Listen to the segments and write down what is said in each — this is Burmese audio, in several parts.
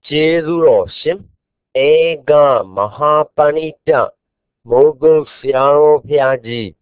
Jesuroshim Ega Mahapanita Mogul Siaro Piaji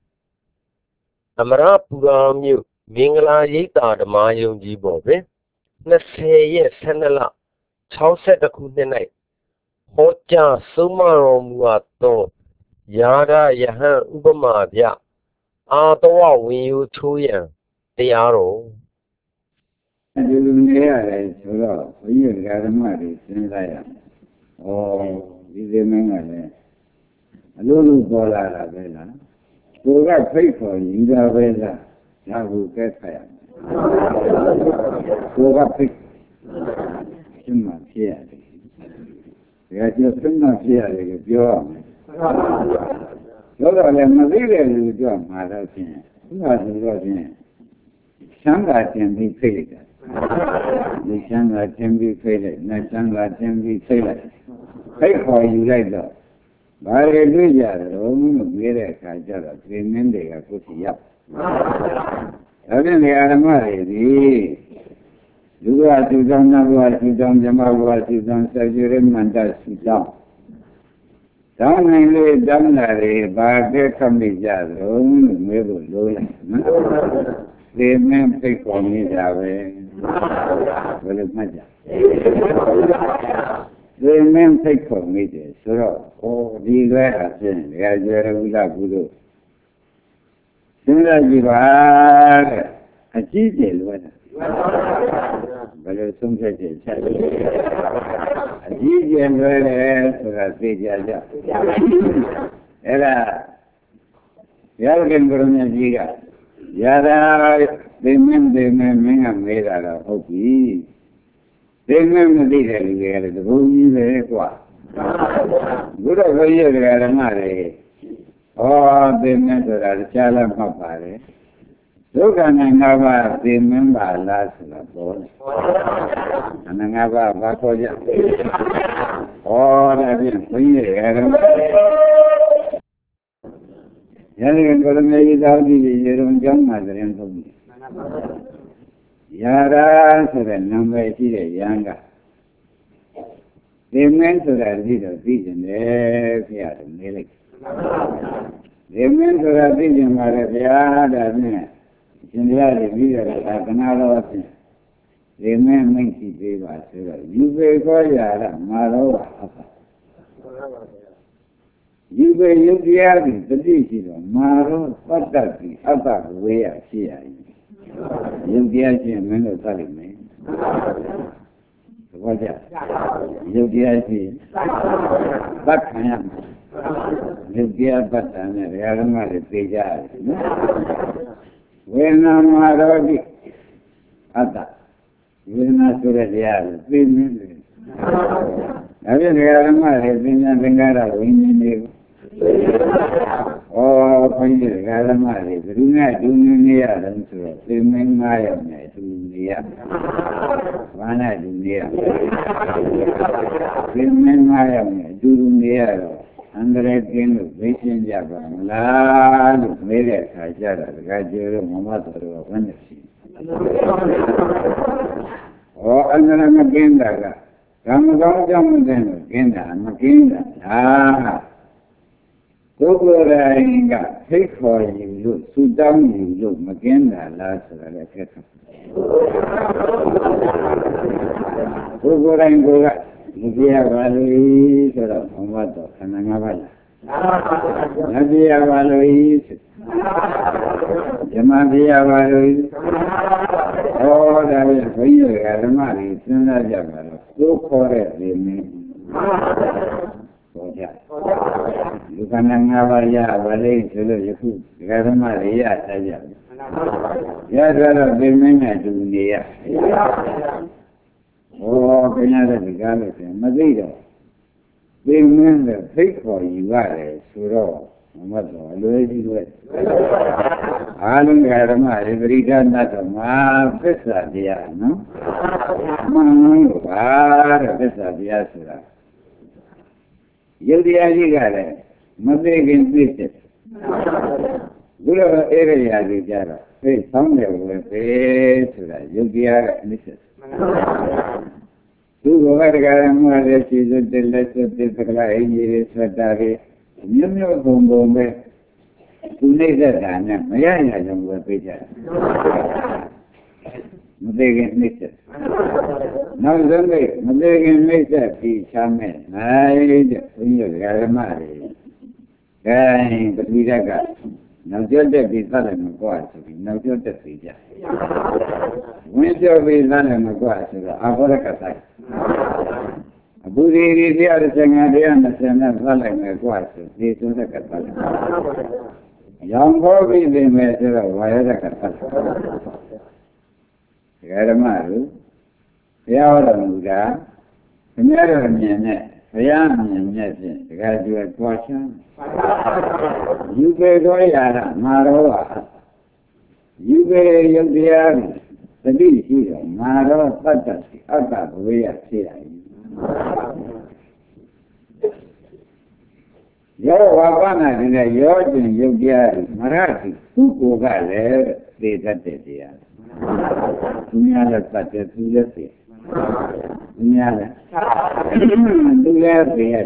Amara Puramu Mingla Yita the Mayum Jibobe Nasay Senala Chauset the Kudinite Hoja Sumaro Muato Yada Yahan Ubamadya Atawa Wiyu Tuyan Tiaro ဒီလိုနေရတယ်ဆိုတော့ဘုန်းကြီးဓမ္မတွေစဉ်းစားရဩဒီသေမင်းကလည်းအလိုလိုပေါ်လာတာပဲလားကိုကဖိတ်ခေါ်ယူတာပဲလားဒါကိုကဲခါရမယ်ကိုကဖိတ်ရှင်းမှဖြစ်ရတယ်ဒါကြောင့်ရှင်းမှဖြစ်ရတယ်ကိုပြောရမယ်ပြောတော့လည်းမသိတဲ့လူကမှာတော့ဖြင့်သူကဆိုတော့ဖြင့်ချမ်းသာခြင်းပြီးဖိတ်လိုက်တာဒီချမ်းသာခြင်းပြီးဖိတ်လိုက်နတ်ချမ်းသာခြင်းပြီးဖိတ်လိုက်ဖိတ်ခေါ်ယူလိုက်တော့ဘာတွေတွေ့ကြတယ်လို့မေးတဲ့အခါကျတော့သင်္မင်းတွေကကိုယ်စီရောက်ဒါဖြင့်ဒီအာရမတွေဒီလူကသူတောင်းနာဘဝသူတောင်းဇမဘဝသူတောင်းစေကျွေးမန္တသူတောင်းတောင်းနိုင်လေတောင်းလာတယ်ဘာကဲခမိကြလို့မေးဖို့လိုလိုက်နော်ဒီမင်းဖိတ်ခေါ်နေတာပဲဘယ်လိုမှတ်ကြဒီမင်းဖိတ်ခေါ်နေတယ်ဆိုတော့ဒီလွဲအဖြစ်ဒကာကျွဲရဥဒကုလို့စဉ်းစားကြည့်ပါတဲ့အကြီးကျယ်လွဲတာဘယ်လိုဆုံးဖြတ်ချက်ချက်အကြီးကျယ်လွဲတယ်ဆိုတာသိကြကြအဲ့ဒါရဟန်းဘုရားကြီးကရတာသိမင်းမင်းကမေးတာတော့ဟုတ်ပြီသိမင်းမသိတဲ့လူတွေကလည်းတဘုံကြီးပဲကွာဘုရားဘုရားကဓမ္မတွေသိမင်းဆိုတာကြားလာမှတ်ပါတယ်ဒုက္ခနဲ့ငါးပါးသိမင်းပါလားဆိုတာပေါ်တယ်အနငါးပါးဘာခေါ်ကြဒါဖြင့်ဘုရားကဓမ္မရတဲ့ကိုယ်မေကြီးသောတိရေရုံကျောင်းမှာတရင်သုံးတယ်ယာရာဆိုတဲ့နာမည်ရှိတဲ့ယံကဒီမင်းဆိုတာသိတော့သိကျင်တယ်ဖျားတယ်နေလိုက်ဒီမင်းဆိုတာသိကျင်ပါလေဗျာဒါဖြင့်ရှင်ပြရတယ်ပြီးတော့ကနာတော်ဖြင့်ဒီမင်းမိတ်ရှိသေးပါဆိုတော့ယူပေခေါ်ရတာမာတော့ပါဒီပဲယုတ်တရားကိုတတိရှိတော့မာရောပတ္တတိအတ္တဝေယဖြစ်ရည်ယုတ်တရားချင်းမင်းတို့သတ်လိမ့်မယ်သဘောကျယုတ်တရားချင်းသတ်ခံရမယ်ယုတ်တရားပတ္တနဲ့ဓမ္မတွေသိကြရတယ်နော်ဝေဒနာမာရောတိအတ္တဝေဒနာဆိုတဲ့တရားကိုသိမင်းတယ်ဒါဖြင့်ဓမ္မတွေသင်္ညာသင်္ကာရဝိညာဉ်တွေကိုဘုန်းကြီးဓမ္မတွေဘယ်သူနဲ့ဒုနေရတယ်ဆိုတော့သင်္မင်း9ရောက်နဲ့ဒုနေရဘာနဲ့ဒုနေရသင်္မင်း9ရောက်နဲ့ဒုနေရတော့အန္တရာယ်ကင်းလို့သိရှင်းကြပါမလားလို့မေးတဲ့အခါကျတော့ဒကာကျော်တို့မမတော်တို့ကဘယ်နဲ့ရှိအန္တရာယ်မကင်းတာကဓမ္မကောင်းကြောင့်မသိလို့ကင်းတာမကင်းတာပုဂ္ဂိုလ်တိုင်းကသိခေါ်ယူလို့သုတောင်းယူလို့မကင်းတာလားဆိုတာလည်းခက်တယ်ပုဂ္ဂိုလ်တိုင်းကမကြည့်ရပါလို့ဆိုတော့ဘုံဘတော်ခန္ဓာ၅ပါးလားမကြည့်ရပါလို့ဓမ္မကြည့်ရပါလို့ဒါပဲဘုရားဓမ္မတွေစဉ်းစားကြပါတော့ကိုယ်ခေါ်တဲ့ဒီမင်းပေါ်ကြလူကနာ၅ပါးရပါလိမ့်ဆိုလို့ယခုဓမ္မတွေရထားကြတယ်ရတော့ဒီမင်းနဲ့တူနေရခင်ဗျားတို့ဒီကားလို့ဆိုမသိတော့ဒီမင်းနဲ့ဖိတ်ခေါ်ယူရတယ်ဆိုတော့မတ်တော်အလွယ်ကြီးပဲအားလုံးဓမ္မတွေပရိဒနာတော်မှာသစ္စာတရားနော်မှန်လို့ပါတဲ့သစ္စာတရားဆိုတာယုတ်တရားကြီးကလည်းမသိခင်သိတယ်ဘုရားအဲ့ဒီရာကြီးကြတော့သိဆောင်းတယ်ဝင်ပဲဆိုတာယုတ်တရားကအနိစ္စသူဘောကတရားမှလည်းရှိတဲ့လက်စွပ်တဲ့ကလာအင်းကြီးဆွတ်တာတွေမျိုးမျိုးပုံပုံပဲသူနေတဲ့တာနဲ့မရရကြောင့်ပဲပြေးကြတယ်မသေးခင်နှိမ့်ဆက်နောက်ဆုံးကမသေးခင်နှိမ့်ဆက်ပြီးချမ်းမဲ့နိုင်တဲ့ဘုန်းကြီးဓမ္မတွေပထဝီဓာတ်ကနောက်ကျော်တက်ပြီးသတ်တယ်မကွာဆိုပြီးနောက်ကျော်တက်ပြီးကြဝင်ကျော်ပြီးသတ်တယ်မကွာဆိုတော့အာဘောရကဆိုင်အခုဒီတရား15တရား20နဲ့သတ်လိုက်မယ်ကွာဆိုဒီဆိုတဲ့ကသတ်တယ်ရောင်ခေါ်ပြီးနေမယ်ဆိုတော့ဝါရကသတ်တယ်ဓမ္မတို့ဘုရားဟောတော်မူတာခင်ဗျားတို့မြင်နဲ့ဘုရားမြင်နဲ့ဖြင့်တခါကျွယ်ကြွားချမ်းယူပေတော်ရတာမာရောဟာယူပေရုပ်တရားသတိရှိတော့မာရောတတ္တစီအတ္တဘဝရဖြစ်ရည်ရောဝါပနာတဲ့ရောကျင်ရုပ်တရားမရတိသူ့ကိုယ်ကလည်းသိတတ်တဲ့တရားသူများလည်းတတ်တယ်သူလည်းသိသူများလည်းသူလည်းသိရတယ်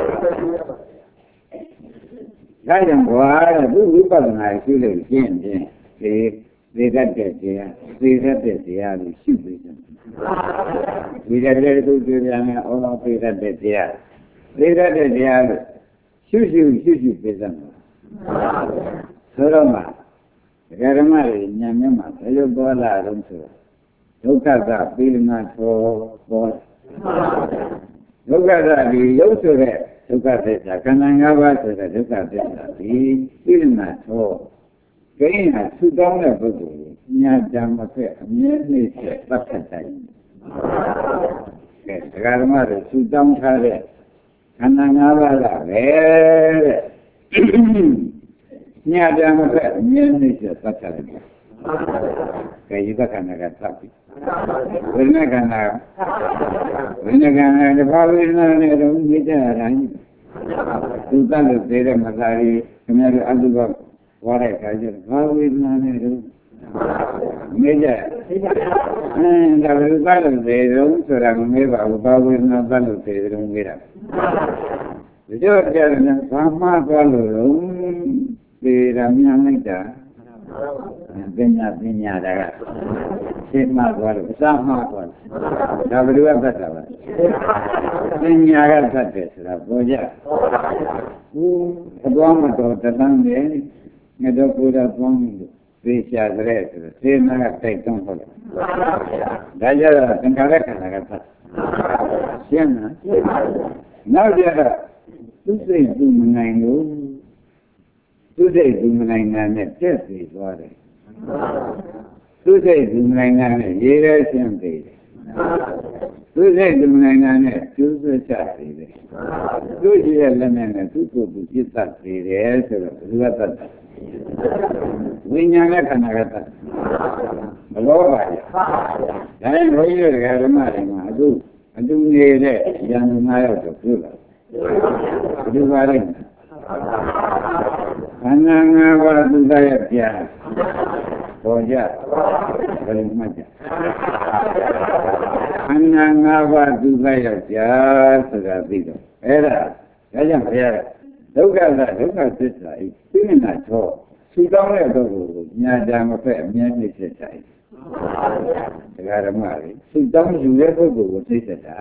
ဒါကြောင့်ဘွာတဲ့သူဝိပဿနာရှိလို့ရှင်းခြင်းသိတတ်တဲ့တရားသိတတ်တဲ့တရားကိုရှုပြီးတယ်ဒီတဲ့သူတွေ့ပြန်ရင်အော်သိတတ်တဲ့တရားသိတတ်တဲ့တရားကိုရှုပြီးစမ်းဆိုတော့မှဓမ္မတွေဉာဏ်မျက်မှဘယ်လိုပေါ်လာတော့ဆိုဒုက္ခကပိလနာသောပေါ်ဒုက္ခကဒီရုပ်ဆိုတဲ့ဒုက္ခသစ္စာခန္ဓာ၅ပါးဆိုတဲ့ဒုက္ခသစ္စာဒီပိလနာသောကိန်းဟာသုတောင်းတဲ့ပုဂ္ဂိုလ်ကိုညာဓမ္မဖက်အမြဲတည်းဆက်ပတ်သက်တိုင်းဓမ္မတွေသုတောင်းထားတဲ့ခန္ဓာ၅ပါးကပဲတဲ့ညာဓမ္မဖက်အမြဲတည်းဆက်ပတ်သက်တယ်ကေယိတခန္ဓာကသတ်ပြီဝိညာဉ်ခန္ဓာတဘာဝိညာဉ်နဲ့တော့မြစ်ကြတာကြီးသူတတ်လို့သေးတဲ့မသာကြီးခင်ဗျားတို့အတုဘဝါတဲ့ခါကျတော့ဘာဝိညာဉ်နဲ့တော့မြစ်ကြဒါဘယ်လိုတတ်လို့သေးတော့ဆိုတာမမေးပါဘူးဘာဝိညာဉ်တတ်လို့သေးတယ်မေးတာဒီတော့ကြတယ်ဘာမှသွားလို့သေတာမြန်လိုက်တာပညာတာကရှင်းမှသွားလို့အစမှသွားလို့ဒါဘယ်လိုအသက်တာလဲပညာကသတ်တယ်ဆိုတာပေါ်ကြအသွားမတော်တန်းတယ်ငါတို့ကိုယ်တော်ပေါင်းလို့သိချကြတဲ့ဆိုတော့သေနာကတိုက်တွန်းဟုတ်တယ်ဒါကြတော့သင်္ခါရခန္ဓာကသတ်ရှင်းလားနောက်ကြတော့သူစိတ်သူမနိုင်လို့သူစိတ်သူမနိုင်တာနဲ့တက်စီသွားတယ်သူစိတ်သူမနိုင်တာနဲ့ရေးရဲရှင်းသေးတယ်သူစိတ်သူမနိုင်တာနဲ့ကျိုးဆွချသေးတယ်သူရှိတဲ့လက်နဲ့သူ့ကိုယ်သူပြစ်တတ်သေးတယ်ဆိုတော့ဘယ်လိုတတ်တာဝိညာဉ်နဲ့ခန္ဓာကတတ်ဘလောပါရဒါနဲ့ဘုန်းကြီးတို့ဓမ္မတွေမှာအတူနေတဲ့ဉာဏ်9ယောက်တော့ပြုလာဒီပါလိုက်ခန္ဓာ၅ပါးသူသားရဲ့ပြာပေါ်ကြဘယ်လိုမှကြခန္ဓာ၅ပါးသူသားရဲ့ပြာဆိုတာသိတော့အဲ့ဒါကြောင့်ဘုရားဒုက္ခသစ္စာဤသိနေတာတော့သူတောင်းတဲ့တော့ကိုညာကြမဖက်အမြဲတည်းဖြစ်တယ်တရားဓမ္မတွေသူတောင်းယူတဲ့ပုဂ္ဂိုလ်ကိုသိတတ်တာ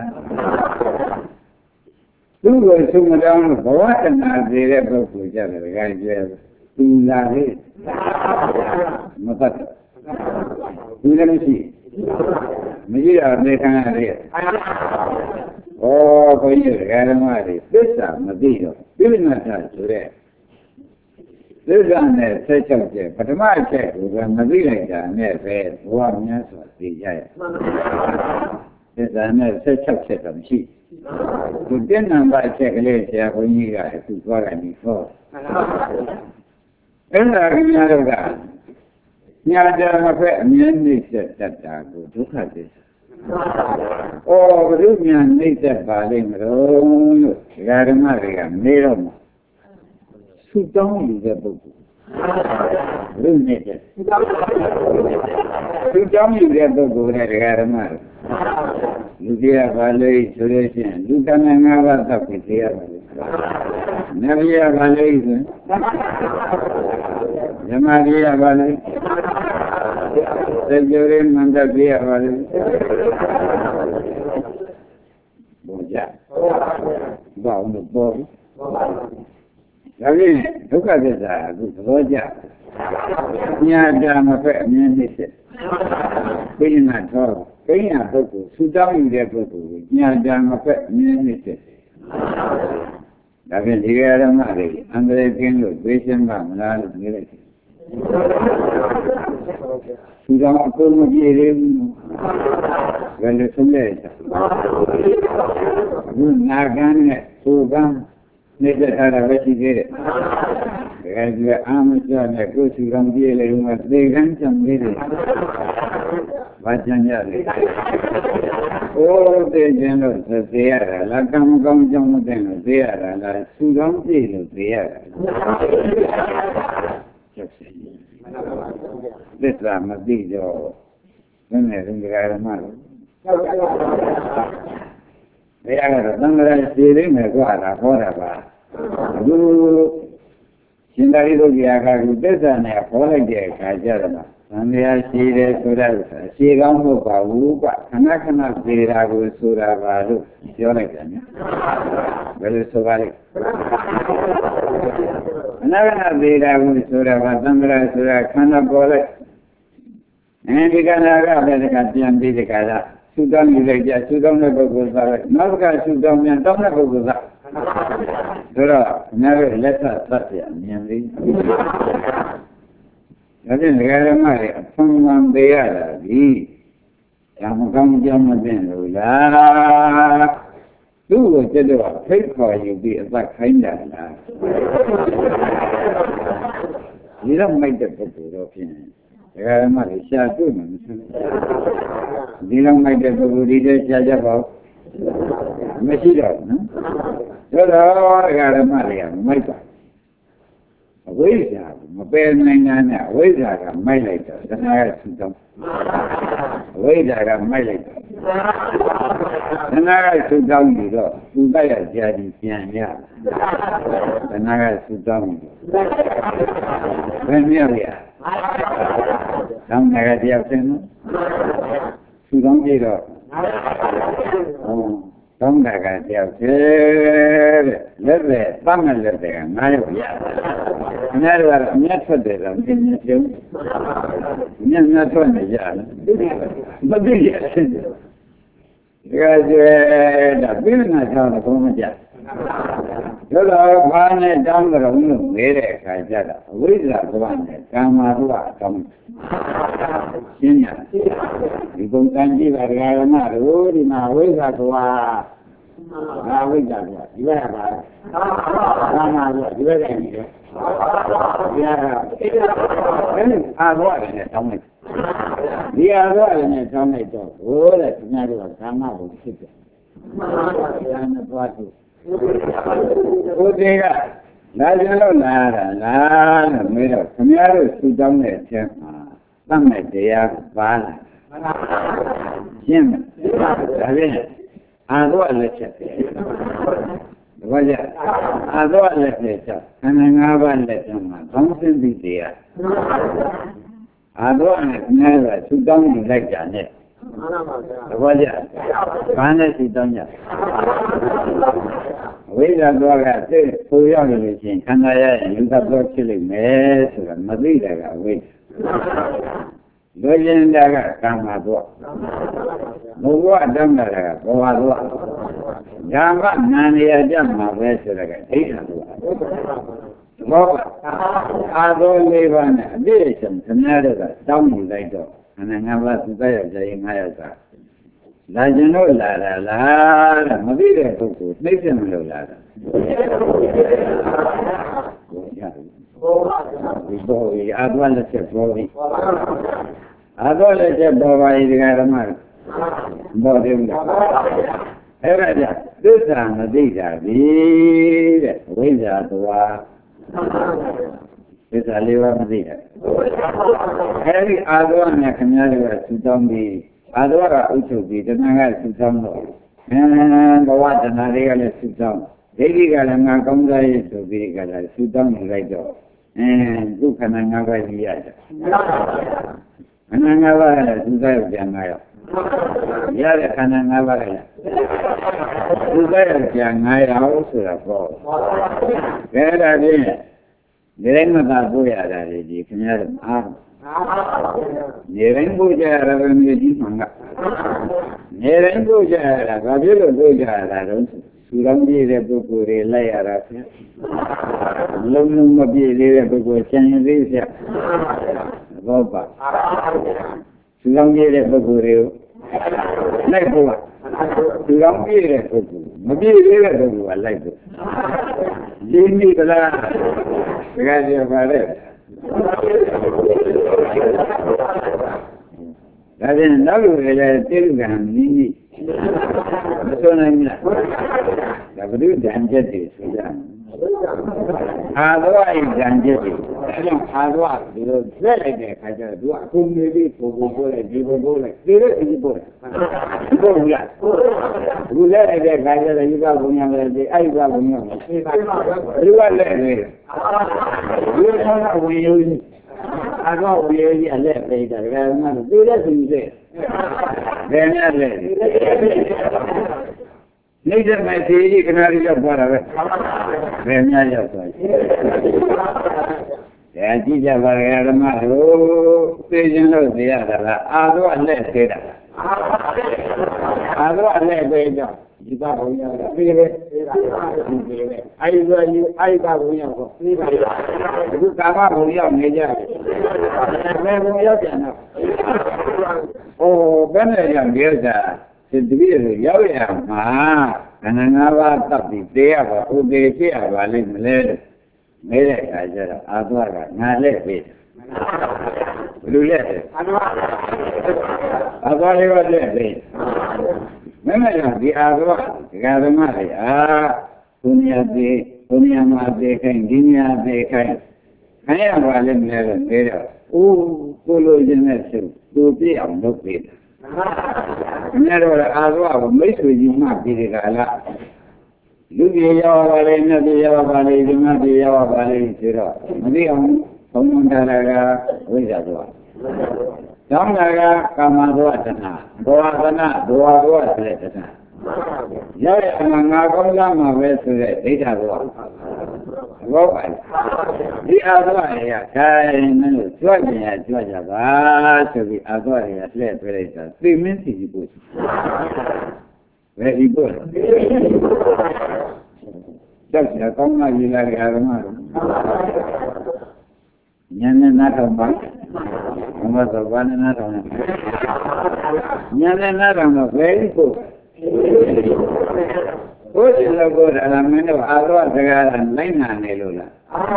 သူ့ကိုသုံးတောင်းလို့ဘဝတဏှာသေးတဲ့ပုဂ္ဂိုလ်ကြတယ်ကြိုးသူလာလေမပတ်သူလည်းမရှိမရှိတော့နေခံရတယ်ဩဘုန်းကြီးဓမ္မတွေသစ္စာမသိတော့ပြိဋိနာထဆိုတဲ့သစ္စာနဲ့16ချက်ပထမအချက်ကိုမသိလိုက်တာနဲ့ပဲဘဝများစွာသိကြရသစ္စာနဲ့16ချက်တော့မရှိသူတင်နံပါတ်အချက်ကလေးဆရာဘုန်းကြီးကသူသွားတယ်ဒီဟောအဲ့ဒါကများတော့ကညာကြမဖက်အမြဲနှိမ့်ဆက်တတ်တာကိုဒုက္ခသစ္စာ။အော်ဘုရားနှိမ့်ဆက်ပါလိမ့်မလို့လို့ဓမ္မတွေကမေးတော့မှသုတောင်းလူတဲ့ပုဂ္ဂိုလ်လူနေတဲ့သူကြောင့်နေတဲ့ပုဂ္ဂိုလ်နဲ့တရားဓမ္မလူကြီးကဘာလို့ဆိုလို့ရှိရင်လူတဏ္ဍာ၅ပါးသတ်ပြီးသိရပါလိမ့်နဗိယဘာလို့ဆိုဓမ္မကြီးကဘာလို့သေကြရမန္တပြရပါလိမ့်ဘောကြဘာလို့ပေါ်ဒါဖြင့်ဒုက္ခသစ္စာအခုသဘောကျညာတာမဖက်အမြင်နှိမ့်ဆက်ပိဋကထောကိညာပုဂ္ဂိုလ်သုတောင်းယူတဲ့ပုဂ္ဂိုလ်ကိုညာတာမဖက်အမြင်နှိမ့်ဆက်ဒါဖြင့်ဒီဓမ္မတွေအန္တရာယ်ကင်းလို့သိရှင်းပါမလားလို့ပြောလိုက်တယ်သုတောင်းအကုန်မပြေသေးဘူးဘယ်လိုဆုံးလဲအခုနာကန်းနဲ့သုကန်းနေတဲ့ထားတာပဲရှိသေးတယ်။ဒါကအာမကျနဲ့ကိုယ်စီကံပြေးလေဦးမှာသေကန်းချမ်းသေးတယ်။ဘာချမ်းရလဲ။ကိုယ်သေခြင်းလို့သေရတာလားကံကောင်းကြောင်းမသိလို့သေရတာလားသူကောင်းပြေးလို့သေရတာ။ချက်စီ။သစ္စာမသိတော့ဘယ်နဲ့ဒီကရမလို့ဘယ်ကတော့သံဃာရှိနေမယ်ကွာတာဟောတာပါအခုရှင်သာရိပုတ္တရာကဒီသစ္စာနဲ့ဟောလိုက်တဲ့အခါကျတော့သံဃာရှိတယ်ဆိုတာရှိကောင်းမဟုတ်ပါဘူးကွခဏခဏပြေတာကိုဆိုတာပါလို့ပြောလိုက်တယ်နော်ဘယ်လိုဆိုပါလဲခဏခဏပြေတာကိုဆိုတာကသံဃာဆိုတာခန္ဓာပေါ်လိုက်အဲဒီခန္ဓာကလည်းတခါပြန်ပြီးတခါလားသုတောင်းယူလိုက်ကြသုတောင်းတဲ့ပုဂ္ဂိုလ်သားပဲနောက်ကသုတောင်းမြန်တောင်းတဲ့ပုဂ္ဂိုလ်သားဆိုတော့အများကြီးလက်သက်သတ်ပြမြင်သေးဒါဖြင့်ဒကာဓမ္မတွေအဖန်ဖန်ပေးရတာဒီဓမ္မကောင်းကြောင်းမသိလို့လားသူ့ကိုကျတော့ဖိတ်ခေါ်ယူပြီးအသက်ခိုင်းတာလားဒီတော့မိုက်တဲ့ပုဂ္ဂိုလ်တော့ဖြစ်နေဒကာဓမ္မတွေရှာတွေ့မှမသိဘူးဒီလောက်မိုက်တဲ့ပုဂ္ဂိုလ်ဒီတည်းရှားကြပါဦးမရှိတော့ဘူးနော်ဆိုတော့ဒကာဓမ္မတွေကမိုက်ပါအဝိဇ္ဇာမပယ်နိုင်တာနဲ့အဝိဇ္ဇာကမိုက်လိုက်တော့သနာကသုတောင်းအဝိဇ္ဇာကမိုက်လိုက်တော့သနာကသုတောင်းပြီးတော့သူတိုက်ရကြာကြီးပြန်ရသနာကသုတောင်းဘယ်မြောက်ရသံဃာတရားသိနော်သူကောင်းကြည့်တော့သံဃာတရားသိတဲ့လက်ပဲတမ်းမဲ့လက်တွေက9ရောက်ရအများကတော့အများထွက်တယ်တော့ပြင်းပြင်းပြုံးမြတ်ထွက်နေကြတယ်မသိရဘူးဒါကြဲဒါပြင်းနာချောင်းတော့ဘုံမကြတို့တော့ဘာနဲ့တောင်းကြတော့လို့မေးတဲ့အခါကျတော့အဝိဇ္ဇာကဘာနဲ့ကာမဘဝတောင်းရှင်းညာဒီပုံစံကြည့်ပါဒကာရမတို့ဒီမှာအဝိဇ္ဇာကဘာအဝိဇ္ဇာကဒီဘက်ကပါကာမဘဝဒီဘက်ကနေတယ်ဒီဟာအာဘဝနဲ့တောင်းလိုက်ဒီအာဘဝနဲ့တောင်းလိုက်တော့ဟိုတဲ့ခင်ဗျားတို့ကကာမဘုံဖြစ်တယ်ဒါနဲ့သွားသူဘုရားကလာကြလို့လာတာလားလို့မေးတော့ခင်ဗျားတို့သူတောင်းတဲ့အချက်မှာသတ်မဲ့တရားပါလားရှင်းမလားဒါဖြင့်အာသောလက်ချက်ဘာကြအာသောလက်ချက်ခန္ဓာ၅ပါးလက်ချက်မှာကောင်းစင်ပြီးတရားအာသောနဲ့ခင်ဗျားတို့သူတောင်းလိုက်ကြနဲ့သဘောကျဘာနဲ့စီတောင်းကြဝိဇ္ဇာတော့ကသိဆိုရလို့ရှိရင်ခန္ဓာရဲ့လူသဘောဖြစ်လိမ့်မယ်ဆိုတာမသိတာကဝိဇ္ဇာလူကျင်တာကကာမတော့ဘဝတမ်းတာကဘဝတော့ဓမ္မနာနေရကြမှာပဲဆိုတာကဒိဋ္ဌာတော့ဘောအာသောလေးပါးနဲ့အပြည့်အစုံခင်ဗျားတို့ကတောင်းနေလိုက်တော့ခန္ဓာ၅ပါးသူသက်ရောက်ကြရင်9ယောက်ကလာကျင်လို့လာတာလားတဲ့မသိတဲ့ပုဂ္ဂိုလ်နှိမ့်စင်မလို့လာတာဒီဘောကြီးအာသဝလက်ချက်ဘောကြီးအာသဝလက်ချက်ဘောပါကြီးဒီကရမဘောတယ်ဦးအဲ့ဒါကြသစ္စာမသိတာပြီတဲ့ဝိဇ္ဇာသွားစ္စာလေးပါးမသိတာအဲဒီအာသဝနဲ့ခင်ဗျားတို့ကသူတောင်းပြီးအာသဝကအုပ်ချုပ်ပြီးတဏှာကသူတောင်းတော့ဘဝတဏှာတွေကလည်းသူတောင်းဒိဋ္ဌိကလည်းငါကောင်းစားရေးဆိုပြီးကလည်းသူတောင်းနေလိုက်တော့ဒုက္ခနာ၅ပါးကြီးရတယ်ခန္ဓာ၅ပါးကလည်းသူစားရောက်ပြန်လာရောက်ရတဲ့ခန္ဓာ၅ပါးကလည်းသူစားရောက်ပြန်လာရောက်ဆိုတာပေါ့ဒါဒါဖြင့်ဒီတိုင်းမသာပို့ရတာလေဒီခင်ဗျားတို့အားနေတိုင်းပို့ကြရတာပဲမြေကြီးမှန်ကနေတိုင်းပို့ကြရတာဘာဖြစ်လို့ပို့ကြရတာတော့သူတော်ပြည့်တဲ့ပုဂ္ဂိုလ်တွေလိုက်ရတာဖြင့်လုံးလုံးမပြည့်သေးတဲ့ပုဂ္ဂိုလ်ဆင်ရင်သေးဖြင့်ဘောပါသူတော်ပြည့်တဲ့ပုဂ္ဂိုလ်တွေကိုလိုက်ဖို့သူတော်ပြည့်တဲ့ပုဂ္ဂိုလ်မပြည့်သေးတဲ့ပုဂ္ဂိုလ်ကလိုက်ဖို့ဒီနည်းကလားတကယ်ကြပါလေဒါဖြင့်နောက်လူတွေလည်းတိရုကံနည်းနည်းမဆိုနိုင်ဘူးလားဒါဘုဒ္ဓဉာဏ်ချက်တွေဆိုကြအာသဝအိဉာဏ်ချက်တွေအဲကြောင့်အာသဝဒီလိုသက်လိုက်တဲ့အခါကျတော့သူကအကုန်နေပြီးပို့လိုက်ဒီပို့လိုက်ဒီလိုဒီပို့လိုက်ပို့ဘူးလားသူလက်လိုက်တဲ့အခါကျတော့ယူကဘုံညာလည်းဒီအဲ့ကဘုံညာလည်းသူကလက်နေတယ်ဒီလိုကဝင်ယူအာသဝဝင်ယူအလက်ပိတ်တာကမှသူလက်သူလက်ဘယ်နဲ့လဲနေတဲ့မဲ့စီကြီးခဏလေးရောက်သွားတာပဲဘယ်များရောက်သွားလဲဒါကြည့်ကြပါရဲ့ဓမ္မတို့သိခြင်းလို့သိရတာလားအာသဝလက်သေးတာအာသဝလက်သေးကြောင့်ဒီပါဘုံရောက်တာပြီးပဲအဲ့ဒါယူအဲ့ဒါဘုံရောက်တော့ပြီးပါအခုကာမဘုံရောက်နေကြတယ်ဘယ်ဘုံရောက်ပြန်တော့ဘယ်နဲ့ရောက်ကြတာဒီတပည့်တွေရောက်ရမှာခန္ဓာ၅ပါးတပ်ပြီးသေးရပါဥဒေဖြစ်ရပါလိမ့်မလဲမဲတဲ့အခါကျတော့အာသဝကငါလက်ပြီဘယ်လိုလက်လဲအာသဝလေးကလက်ပြီမင်းမကဒီအာသဝဒကာဓမ္မတွေဘုညာသေးဘုညာမှာသေးခိုင်းဒီညာသေးခိုင်းခိုင်းရပါလိမ့်မလဲသေးတော့ကိုလိုချင်တဲ့သူသူပြည့်အောင်လုပ်ပေးတယ်မြတ်တော်အာသဝကိုမိတ်ဆွေကြီးမှပြီးဒီကလာလူကြီးရောက်ပါလေမြတ်ကြီးရောက်ပါလေဒီမကြီးရောက်ပါလေဆိုတော့မသိအောင်ဘုံဘုံထားတာကဝိဇ္ဇာသွားကျောင်းလာကကာမသောတဏဘောဝနာဘောဝသောဆိုတဲ့တဏရတဲ့အမှငါကောင်းလားမှာပဲဆိုတဲ့ဒိဋ္ဌဘောဘောပါဒီအာသဝတွေကခိုင်းမလို့ကြွကြရကြွကြပါဆိုပြီးအာသဝတွေကလှည့်ပြလိုက်တာသိမင်းစီကြီးပို့ဘယ်ဒီပို့ကြောက်ရကောင်းမှယူလာကြရမှာညနေနားတော့ပါဘုရားသောဘာနဲ့နားတော့ညနေနားတော့ဘယ်ဒီပို့ဘုရားလောကောဒါမင်းတို့အာသဝစကားလိုက်နာနေလို့လား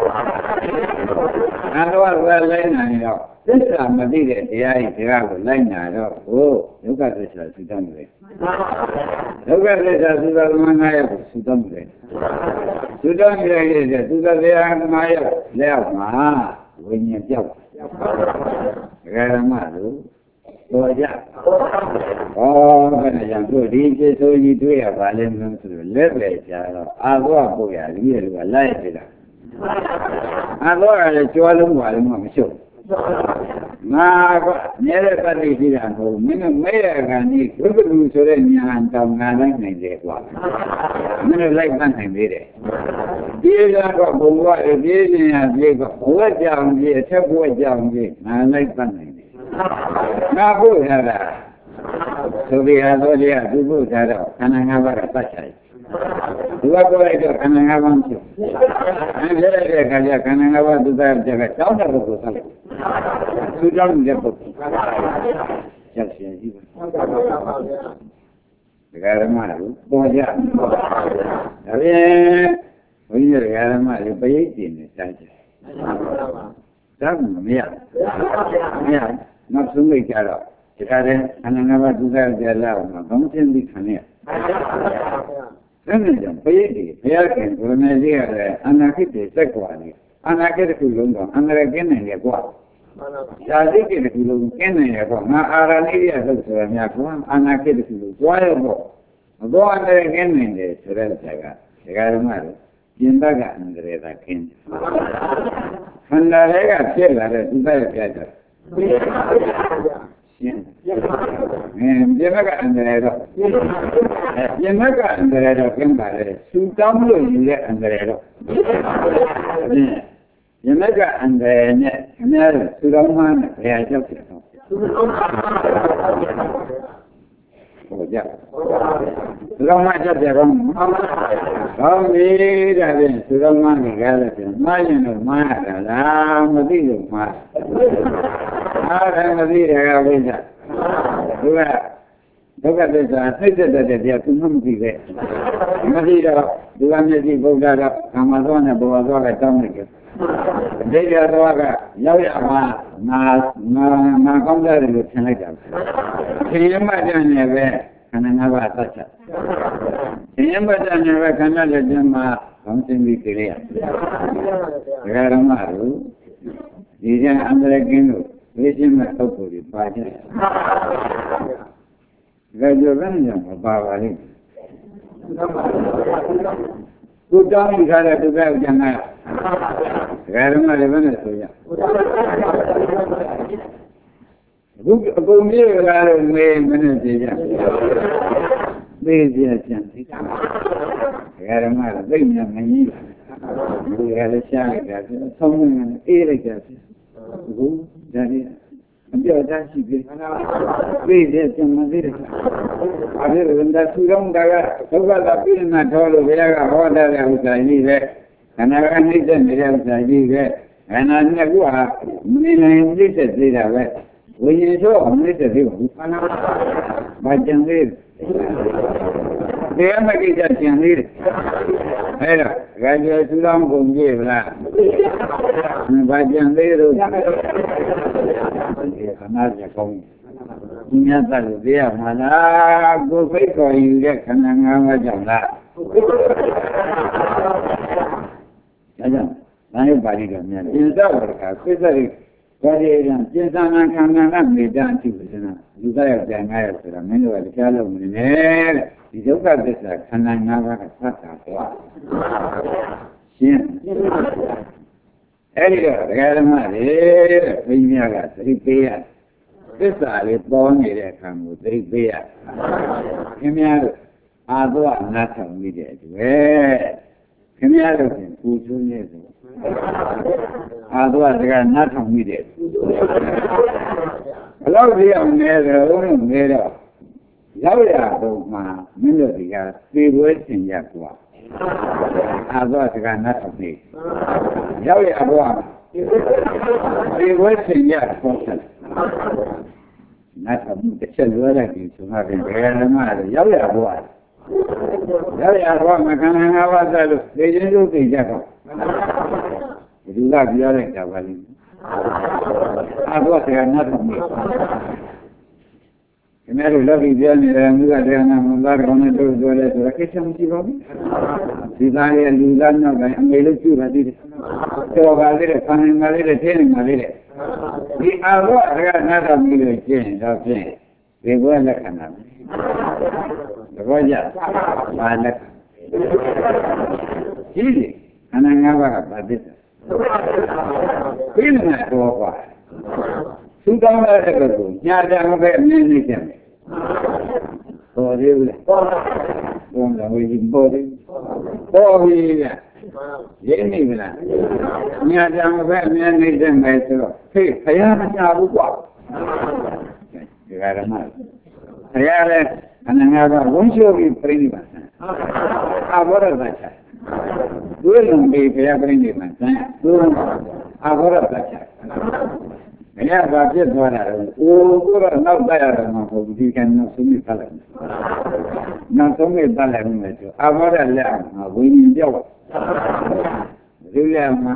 အာသဝကလိုက်နာနေတော့သစ္စာမသိတဲ့တရားကြီးတရားကိုလိုက်နာတော့ဒုက္ခသစ္စာသုတ္တံပဲဒုက္ခသစ္စာသုတ္တမငါရကိုသုတ္တံပဲသုတ္တံရဲ့သုတ္တတရားငါရလက်မှာဝိညာဉ်ပြောက်ဒကာရမတို့တော်ကြဘယ်နဲ့ကြောင့်တို့ဒီကျေဆိုးကြီးတွေ့ရပါလိမ့်မလို့ဆိုတော့လက်ပဲကြာတော့အာသဝပို့ရလူရဲ့လူကလိုက်ရတာအာသဝကလည်းကြွားလုံးပါလည်းမရှုပ်ငါကမြဲတဲ့ပတ္တိရှိတာမဟုတ်မင်းမဲရကန်ဒီဘုဒ္ဓလူဆိုတဲ့ညာတောင်ငါလိုက်နိုင်တယ်ကွာမင်းလိုက်မှတ်နိုင်သေးတယ်ဒီကတော့ဘုရားအပြည့်စင်ရပြေကဘဝကြောင်ပြေအထက်ဘဝကြောင်ပြေငါလိုက်မှတ်နိုင်တယ်ငါပို့ရတာသူဒီဟာတော့လေသူပို့ထားတော့ခန္ဓာ၅ပါးကတတ်ချင်သူကပြောလိုက်တော့ခန္ဓာ၅ပါးဖြစ်အဲ့ဒါတဲ့ခါကျခန္ဓာ၅ပါးသူသားကြကတောင်းတဲ့ပုဂ္ဂိုလ်ဆက်သူတောင်းတဲ့ပုဂ္ဂိုလ်ချက်ရှင်ကြီးပါဒကာရမတို့ပေါ်ကြဒါဖြင့်ဘုန်းကြီးဒကာရမတွေပရိတ်တင်နေစားကြဒါမှမရနောက်ဆုံးလိုက်ကြတော့ဒီကတည်းကခန္ဓာ၅ပါးသူသားကြလာအောင်ဘုံသင်ပြီးခံရအဲ့ဒါကြောင့်ပရိတ်တွေဘုရားခင်ဘုရားကြီးရတယ်အနာခိတ္တစက်ကွာနေနာကိတခုလုံးတော့အန္တရာယ်ကင်းနေတယ်ကွာဒါသိကိတခုလုံးကင်းနေတယ်ကွာငါအာရလေးရလို့ဆိုရများကွာအနာကိတခုလုံးကြွားရပေါ့အဘောအန္တရာယ်ကင်းနေတယ်ဆိုတဲ့ဆရာကဒကာဓမ္မတွေပြင်ဘက်ကအန္တရာယ်သာကင်းတယ်ခန္ဓာတွေကဖြစ်လာတဲ့ဒီဘက်ပြတ်တယ်ရှင်းပြင်ဘက်ကအန္တရာယ်တော့ပြင်ဘက်ကအန္တရာယ်တော့ကင်းပါလေစူတောင်းလို့ယူတဲ့အန္တရာယ်တော့ယမကအန္တရာယ်နဲ့အများကြီးသူတော်မှန်းနဲ့ဘယ်ရောက်တယ်တော့ဟောကြသူတော်မှချက်တယ်ကောကောင်းပြီဒါဖြင့်သူတော်မှန်းကလည်းပြန်မှားရင်တော့မှားရတာလားမသိလို့မှားအားလည်းမသိတယ်ကဘိဓါသူကဒုက္ခသစ္စာသိတဲ့တရားသူမှမသိပဲမသိတော့သူကမျက်စိဗုဒ္ဓတော့ကာမသောနဲ့ဘောသောကတောင်းနေတယ်အတိတ်တော်ကရောက်ရမှာငါကောင်းတယ်လို့ထင်လိုက်တာခင်ရမတန်နေပဲခန္ဓာ၅ပါးသတ်ချက်ခင်ရမတန်နေပဲခန္ဓာလက်ကျမ်းမှာကောင်းစင်ပြီးကြရဒကာရမတို့ဒီကျန်အန္တရာယ်ကင်းလို့ဝိရှင်မဲ့ပုဂ္ဂိုလ်တွေပါကြတယ်ဒါကြောင့်လည်းမပါပါလိမ့်ကိုတောင်းထားတဲ့သူကကျန်တာဒကာရမလည်းဘယ်နဲ့ဆိုရအခုအကုန်ပြေကြတော့မေးမနဲ့ပြေကြသိကြပြန်သိတာဒကာရမလည်းသိမြမကြီးဒီကလည်းရှားလိုက်တာဆောင်းနေအေးလိုက်တာအခုဒါလေးအပြောတရှိပြီသိတယ်ပြန်မသိတယ်အဲ့ဒါကသူတော်ကဒုက္ခသာပြင်းနေတော့လို့ဘုရားကဟောတဲ့ဥစ္စာကြီးပဲခန္ဓာကနှိမ့်တဲ့နေတဲ့ဥစ္စာကြီးပဲခန္ဓာနဲ့ကမနေနိုင်နှိမ့်တဲ့သေးတာပဲဝိညာဉ်ဆိုအနှိမ့်တဲ့သေးဘူးခန္ဓာဘာကြံသေးတရားမကိစ္စကျန်သေးတယ်အဲ့တော့ဒါကြောင့်သူတော်ကုန်ကြည့်ဗလားဘာကြံသေးလို့ခန္ဓာကြကောင်းဒီမြတ်တလို့တရားမှာလားကိုယ်ဖိတ်တော်ယူတဲ့ခန္ဓာ၅ပါးကြောင့်လားဒါကြောင့်ဘာလို့ပါဠိတော်များကျင့်သောဝရကပိဿရိဘာဒီရန်ကျင့်သနာခန္ဓာကမေတ္တာအဖြစ်ဝိသနာလူသားရောက်ပြန်9ရောက်ဆိုတာမင်းတို့ကတရားလုံးမနေနဲ့တဲ့ဒီဒုက္ခသစ္စာခန္ဓာ၅ပါးကသတ်တာတော့ရှင်းအဲ့ဒီတော့ဒကာဓမ္မတွေဘိညာကသတိပေးရသစ္စာလေးပေါ်နေတဲ့အခါကိုသတိပေးရခင်ဗျားတို့အာသောနားထောင်မိတဲ့အတွက်ခင်ဗျားတို့ကပူဇော်နေတယ်အာသောတကနားထောင်မိတယ်ဘယ်လောက်ဒီအောင်နေတယ်လို့နေတော့ရောက်ရတော့မှမင်းတို့ဒီကသေပွဲဆင်ရကွာအာသောတကနားထောင်နေရောက်ရတော့သေပွဲဆင်ရပေါ့ဆက်နားထောင်တစ်ချက်လွှဲလိုက်ပြီဆိုမှပြန်ဘယ်နှမလဲရောက်ရတော့ရောက်ရတော့မခန္ဓာ၅ပါးသလို့သိချင်းတို့သိကြတော့ဒီကပြောလိုက်တာပါလိမ့်အာသောတကနားထောင်နေခင်ဗျားတို့လောကီပြောနေတယ်မြတ်တရားနာမသားကောင်းတဲ့တို့ပြောလဲဆိုတော့ကိစ္စမရှိပါဘူးဒီသားရဲ့လူသားနောက်တိုင်းအမေလို့ကြည့်ပါသေးတယ်တော်ပါသေးတယ်ခံနေပါသေးတယ်ထင်းနေပါသေးတယ်ဒီအာသောတကနားထောင်ပြီးလို့ကျင့်တော့ဖြင့်ဒီဘဝလက္ခဏာတဘောကြပါလက်ကြီးတယ်ခန္ဓာ၅ပါးကပါသေးတယ်ပြင်းနေတော့ကွာသူတောင်းတဲ့ကုသိုလ်ညာတံပဲအမြင်နေတယ်ပေါ်သေးဘူးလားပေါ်တော့ဝိကြီးပေါ်သေးပေါ်ပြီရင်းနေပြီလားညာတံပဲအမြင်နေတယ်မယ်ဆိုတော့ဟေးဘုရားမညာဘူးကွာဒီကရမဘုရားလည်းခန္ဓာ၅ပါးဝန်းရှိုးပြီးပြိဋိဘံအဘောရသချာသူ့လုံပြီးဘုရားပြိဋိဘံဆန်းသူ့အဘောရသချာဘုရားကပြစ်သွားတာတော့အိုးကတော့နောက်တရတော့မဟုတ်ဘူးဒီကံနောက်ဆုံးမိသားလိုက်နောက်ဆုံးမိသားလိုက်မယ်ဆိုအဘောရလက်အောင်ဝိညာဉ်ပြောက်ဒီလက်မှာ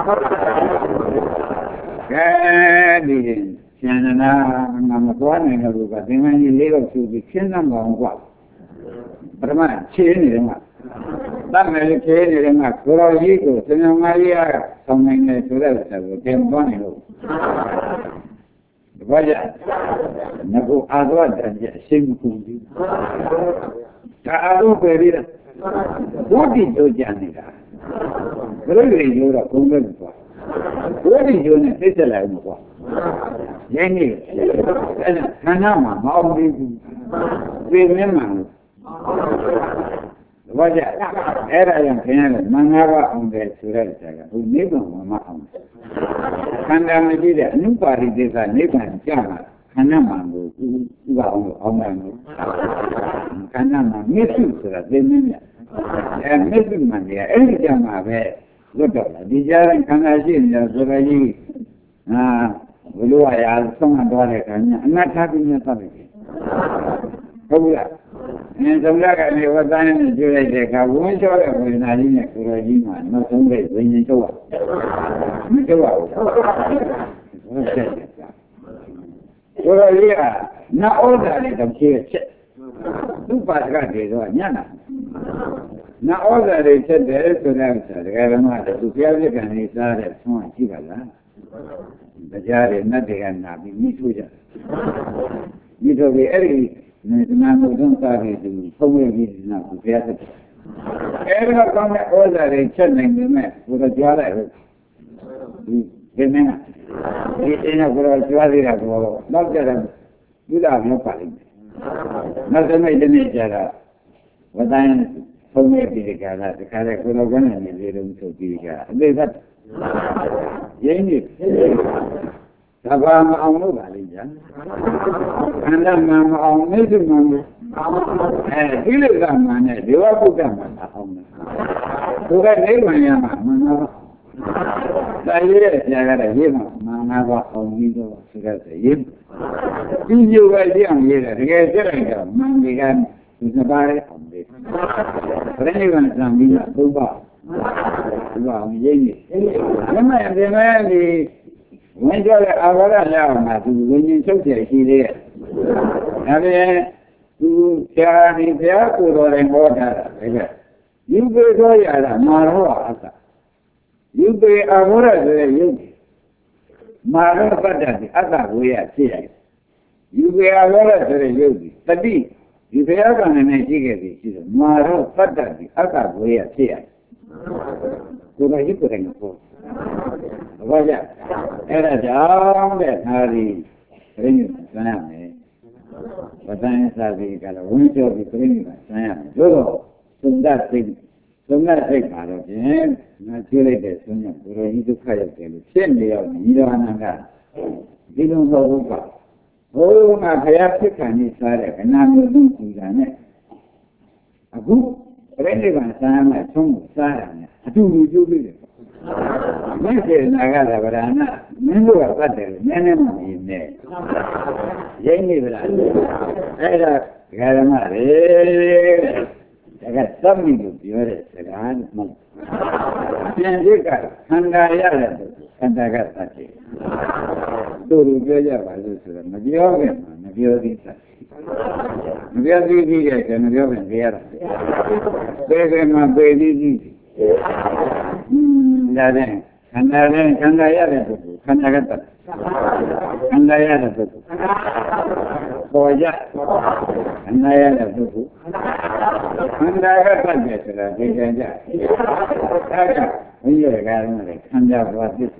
ကဲဒီကျန်နာငါမသွားနိုင်တော့ကသင်္ကန်းကြီး၄တော့သူပြီးရှင်းသမ်းပါအောင်ကွာပထမချင်းနေတယ်မှာ that medicated in a Kurayiko, Sinamaria, something to that, came funny. The budget, Nabu Azad, simple. Taru Perida. What did you, Janita? Really, you're a woman. What did you need to tell me? Jenny, Hanama, how did you remember? Wajah, era yang kenal mengapa orang surat saya, ini pun macam. Kanda menjadi numpa di desa ni kan jangan, kanda mangu, orang, kanda mangu mesin surat ini, mesin mana? Ini jangan apa, betul. Di jalan kanda sini surat ini, belu ayat semua dua lekanya, nak tapi tapi. Kemudian. Yang sebelah ni watan jual dekat, bukan jual bukan nari ni kurang mana, nak sampai punya jual, jual. Kurang dia, nak order ni tak sih, tu pasal dia tu, nyana. Nak order ni cedera tu dah cedera, kalau ada tu siapa kan ni sahara semua cikgu lah. Belajar nak dengan nabi ni tu je, ni tu biar. Nama orang tahu itu, semua ini nak biasa. Era kami orang receh ni mana, sudah jual itu, bagaimana? Ini orang jual dia tu, nak jalan, sudah apa paling? Nak semai jenis jalan, wadain semua pilih jalan, sekarang orang ni belum tu pilih jalan, betul? Ini. Sabah mahu balik jalan, anda mahu mesin mahu, hilang zaman ni, dewa bukan mahu, bukan ni mana mahu, saya jaga dia mana mahu itu sudah saya, ini juga dia ni, dia jaga mandikan sebagai ambil, orang yang sambil berubah menjadi, memang ni. Menjual awalnya lama tu, bunyi sosial sini. Tapi tu cari dia kurang bodoh, kan? Juga saya ada malu apa? Juga awalnya saya juga malu pada dia, apa buaya sih? Juga awalnya saya juga. Tapi juga kan ni sih, malu pada dia, apa buaya sih? Kurang itu kurang apa? Wajah, era jauh deh hari ini sana ni, watan sahaja kalau untuk ini sana, dulu sudah kalau je, nak jual deh sunya, kalau itu kaya tu, sendiri dia anak, dia orang apa? Oh, nak kaya sekarang ni saya, kenapa belum sudah ni? Aku, orang sana semua saya ni, aduh jual. Mesti nak ada berana, minggu apa deh, mana ini? Ini berana. Ada kalau mana, agak seminggu biar sekarang mau. Yang jika anda ada, anda kata sih. Dulu dia baru sudah, nabiyo kita. Nabiyo dia kan, nabiyo dia. Bagaimana bedi? Kanda ya tu, kanda kata, kanda ya tu, wajah, kanda ya tu, kanda kata je sudah, dia je, ada, ini kan kanda buat itu.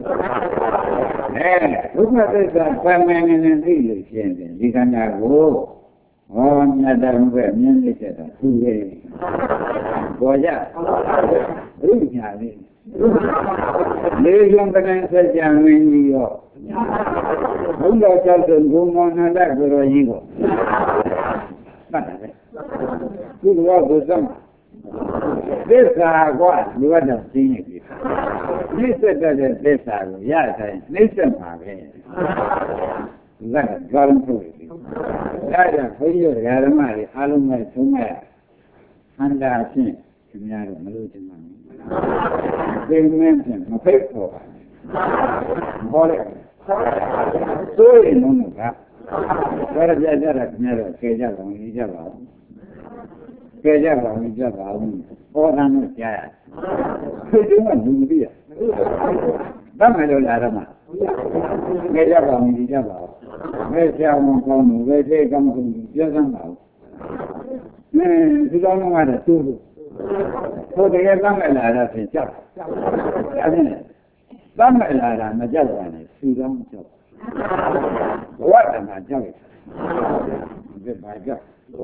Bukan itu, pemain ini dia, di kanda go. Orang ada orang yang ni cakap, suai, wajah, rupiah ni, lejon kena saja menjiwa, orang cakap gumon ada berani ko, mana? Tu dua bersama, desa kuat dua dah sini, ni sedar desa ku, ya saya, ni semua ni, bukan garam tu. Ada, saya ada mari, alumni semua, anda sini, semua malu cuma. Dengan macam apa? Boleh. Suai nunga. Kalau jajar, kerja orang ini jalan. ကဲကြပါဦးကြပါဦးဟောတာနဲ့ကြားရသူကလူမသိရတတ်မယ်လို့လာတော့မှကဲကြပါဦးကြပါဦးဘယ်ဆရာဝန်ကောင်းလို့ဘယ်သိကောင်းလို့ပြောစမ်းပါဦးဒီကောင်းကတော့သူ့ဟိုတကယ်တတ်မယ်လာတာဖြင့်ကြောက်ဒါဖြင့်တတ်မယ်လာတာမကြောက်ပါနဲ့သူကောင်းကြောက်ဘဝတမှာကြောက်တယ်ဘာကြောက်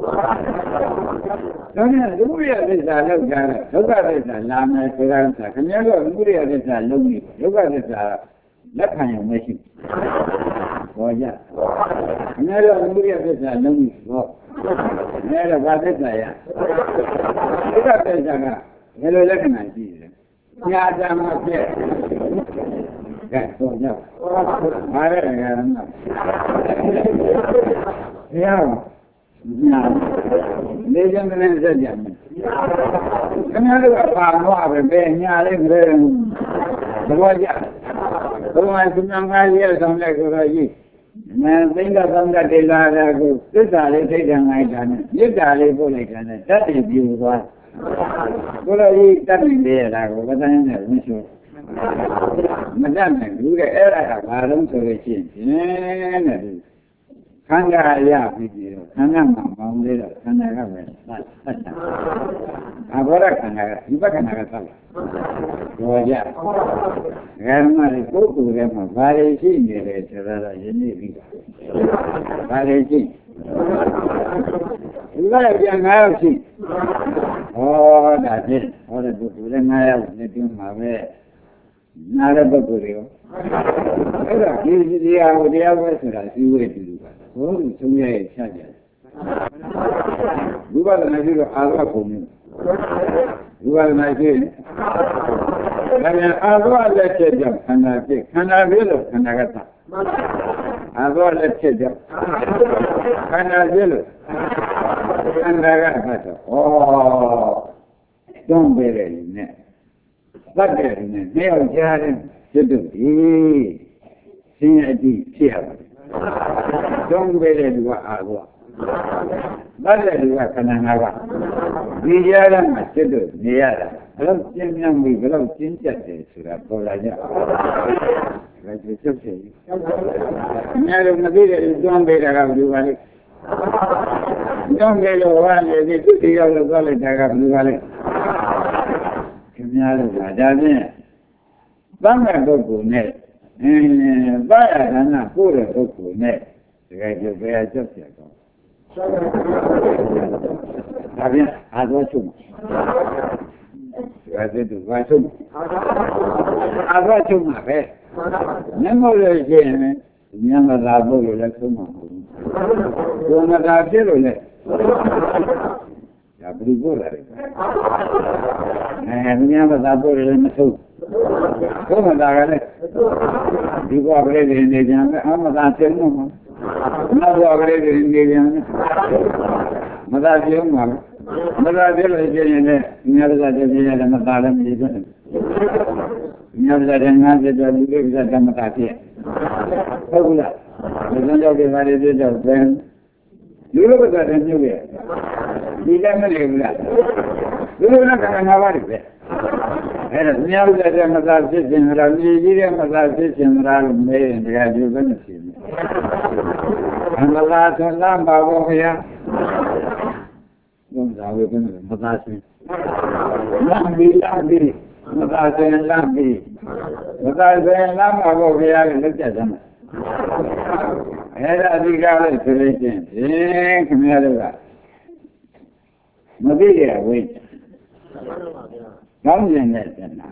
ဒါနဲ့လူရသစ္စာလောက်ကြတယ်ဒုက္ခသစ္စာလာမယ်ဆိုတာကခင်ဗျားတို့လူရသစ္စာလုံးပြီဒုက္ခသစ္စာလက်ခံရုံမရှိဘောရခင်ဗျားတို့လူရသစ္စာလုံးပြီဟောခင်ဗျားတို့ဘာသစ္စာရဒုက္ခသစ္စာကဘယ်လိုလက္ခဏာရှိလဲညာတမဖြစ်ကဲတော့ညဘာလဲငါမဘုရားညာနေကြတဲ့စက်ကြမယ်ခင်ဗျားတို့ကပါတော့ပဲညာလေးကလေးသဘောကျဘုရားသူများငါရဲ့ဆောင်တဲ့ကိုယ်ကြီးမင်းသိတဲ့သောင်းတဲ့လာတဲ့ကိုသစ္စာလေးထိတ်တယ်ငိုက်တာနဲ့မြစ်တာလေးပို့လိုက်တာနဲ့တတ်တယ်ပြူသွားကိုယ်ကြီးတတ်တယ်ရတာကိုမတန်းနဲ့မရှုမတတ်နိုင်ဘူးတဲ့အဲ့ဒါကဘာလို့ဆိုလို့ရှိရင်တဲ့ခန္ဓာရပြီးတော့ခန္ဓာမှာပေါင်းလေးတော့ခန္ဓာကပဲသတ်တာအဘောရခန္ဓာကဒီဘက်ခန္ဓာကသတ်တယ်ဘောကြငါမှလည်းကိုယ်ကိုယ်ထဲမှာဘာတွေရှိနေလဲဆိုတော့ယနေ့ပြီးဘာတွေရှိဒီကပြန်9ယောက်ရှိဟောဒါဖြင့်ဟောတဲ့ပုဂ္ဂိုလ်လည်း9ယောက်နဲ့တွင်းမှာပဲနားတဲ့ပုဂ္ဂိုလ်တွေရောအဲ့ဒါဒီတရားကိုတရားပဲဆိုတာစီဝေတူတူပါဘုရားသုံးရရဲ့ဖြတ်ကြတယ်ဘုရားနာရှိတော့အာရကုန်တယ်ဘုရားနာရှိဒါပြန်အာရလက်ချက်ကြောင့်ခန္ဓာဖြစ်ခန္ဓာဖြစ်လို့ခန္ဓာကသအာရလက်ချက်ကြောင့်ခန္ဓာဖြစ်လို့ခန္ဓာကသတော့ဩတွန်းပေးတယ်နဲ့သတ်တယ်နဲ့နေအောင်ကြားတယ်ဖြစ်တော့ဒီရှင်းအတိဖြစ်ရပါတယ်တွန်းပေးတဲ့လူကအာရသတ်တဲ့လူကခန္ဓာ၅ပါးဒီကြားထဲမှာဖြစ်တော့နေရတာဘယ်လောက်ကျင်းမြောင်းပြီးဘယ်လောက်ကျင်းကျက်တယ်ဆိုတာပေါ်လာကြဒါကြည့်ချက်ချင်အများလုံးမသိတဲ့လူတွန်းပေးတာကဘယ်လိုပါလဲတွန်းပေးလို့ဟာလေဒီသူတရားလို့သွားလိုက်တာကဘယ်လိုပါလဲခင်ဗျားတို့ကဒါဖြင့်သံဃာပုဂ္ဂိုလ်နဲ့ဘာရဒနာကိုယ်တဲ့ပုဂ္ဂိုလ်နဲ့တကယ်ကြပဲချက်ပြတော့ဒါဖြင့်အာသောချုပ်ဒါတဲ့သူဘာချုပ်အာသောချုပ်မှာပဲမျက်မှောက်လို့ရှိရင်ဉာဏ်မသာဖို့လည်းဆုံးမှာမဟုတ်ဘူးကိုယ်မသာဖြစ်လို့လည်းဒါဘယ်လိုပို့လာလဲဉာဏ်မသာဖို့လည်းမဆုံးကိုယ်မသာကလည်းဒီဘဝကလေးတွေနေကြမယ်အမသာဖြစ်မှာနောက်ဘဝကလေးတွေနေကြမယ်မသာဖြစ်မှာမသာဖြစ်လို့ရှိရင်လည်းဉာဏ်မသာဖြစ်ရင်လည်းမသာလည်းမဖြစ်ဘူးဉာဏ်မသာတဲ့ငါဖြစ်တော့လူတွေကမသာဖြစ်ဟုတ်ဘူးလားဒီစံကြောက်တဲ့ဘာတွေဖြစ်တော့ဘယ်လူလိုကတည်းကညှို့ရဲ့ဒီလည်းမနေဘူးလားလူလိုကခန္ဓာ၅ပါးတွေပဲအဲ့ဒါမြတ်စွာဘုရားမသာဖြစ်ခြင်းလားမြည်ကြီးတဲ့မသာဖြစ်ခြင်းလားလို့မေးရင်တရားကျိုးပဲမရှိဘူးအမလာသလားပါဘုရားဘုရားဝေပြန်မသာခြင်းလမ်းပြီးမသာခြင်းလမ်းပြီးမသာခြင်းလမ်းပါဘုရားလည်းလက်ချက်သမ်းအဲ့ဒါအဓိကလို့ဆိုလို့ချင်းခင်ဗျားတို့ကမသိရဝိကောင်းကျင်တဲ့တဏှာ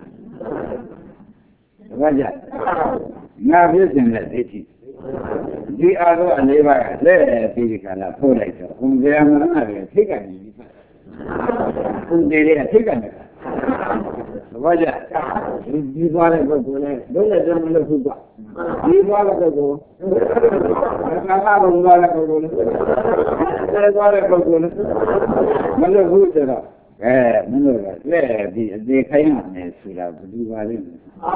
ဘာကြငါဖြစ်စဉ်နဲ့ဒိဋ္ဌိဒီအားလုံးအလေးပါးကလက်ပြီးဒီကလာထိုးလိုက်တော့ဘုံကြရမနာတွေထိတ်ကနေပြီဘုံတွေလည်းထိတ်ကနေဘာကြဒီသွားတဲ့ပုဂ္ဂိုလ်လည်းဘယ်နဲ့တည်းမလို့ဖြစ်သွားဒီသွားတဲ့ပုဂ္ဂိုလ်ငါကဘုံသွားတဲ့ပုဂ္ဂိုလ်လည်းသွားတဲ့ပုဂ္ဂိုလ်လည်းမလို့ဘူးဆိုတော့မင်းတို့ကလက်ပြီးအသေးခိုင်းရမယ်ဆိုတာဘယ်လိုပါလဲ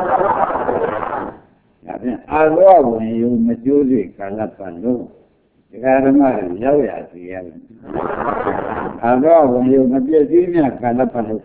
ဒါဖြင့်အာရောဝင်ယူမကျိုးစေကာလပတ်လုံး Karma Yaya Sian. Although you may be a senior Kalapano.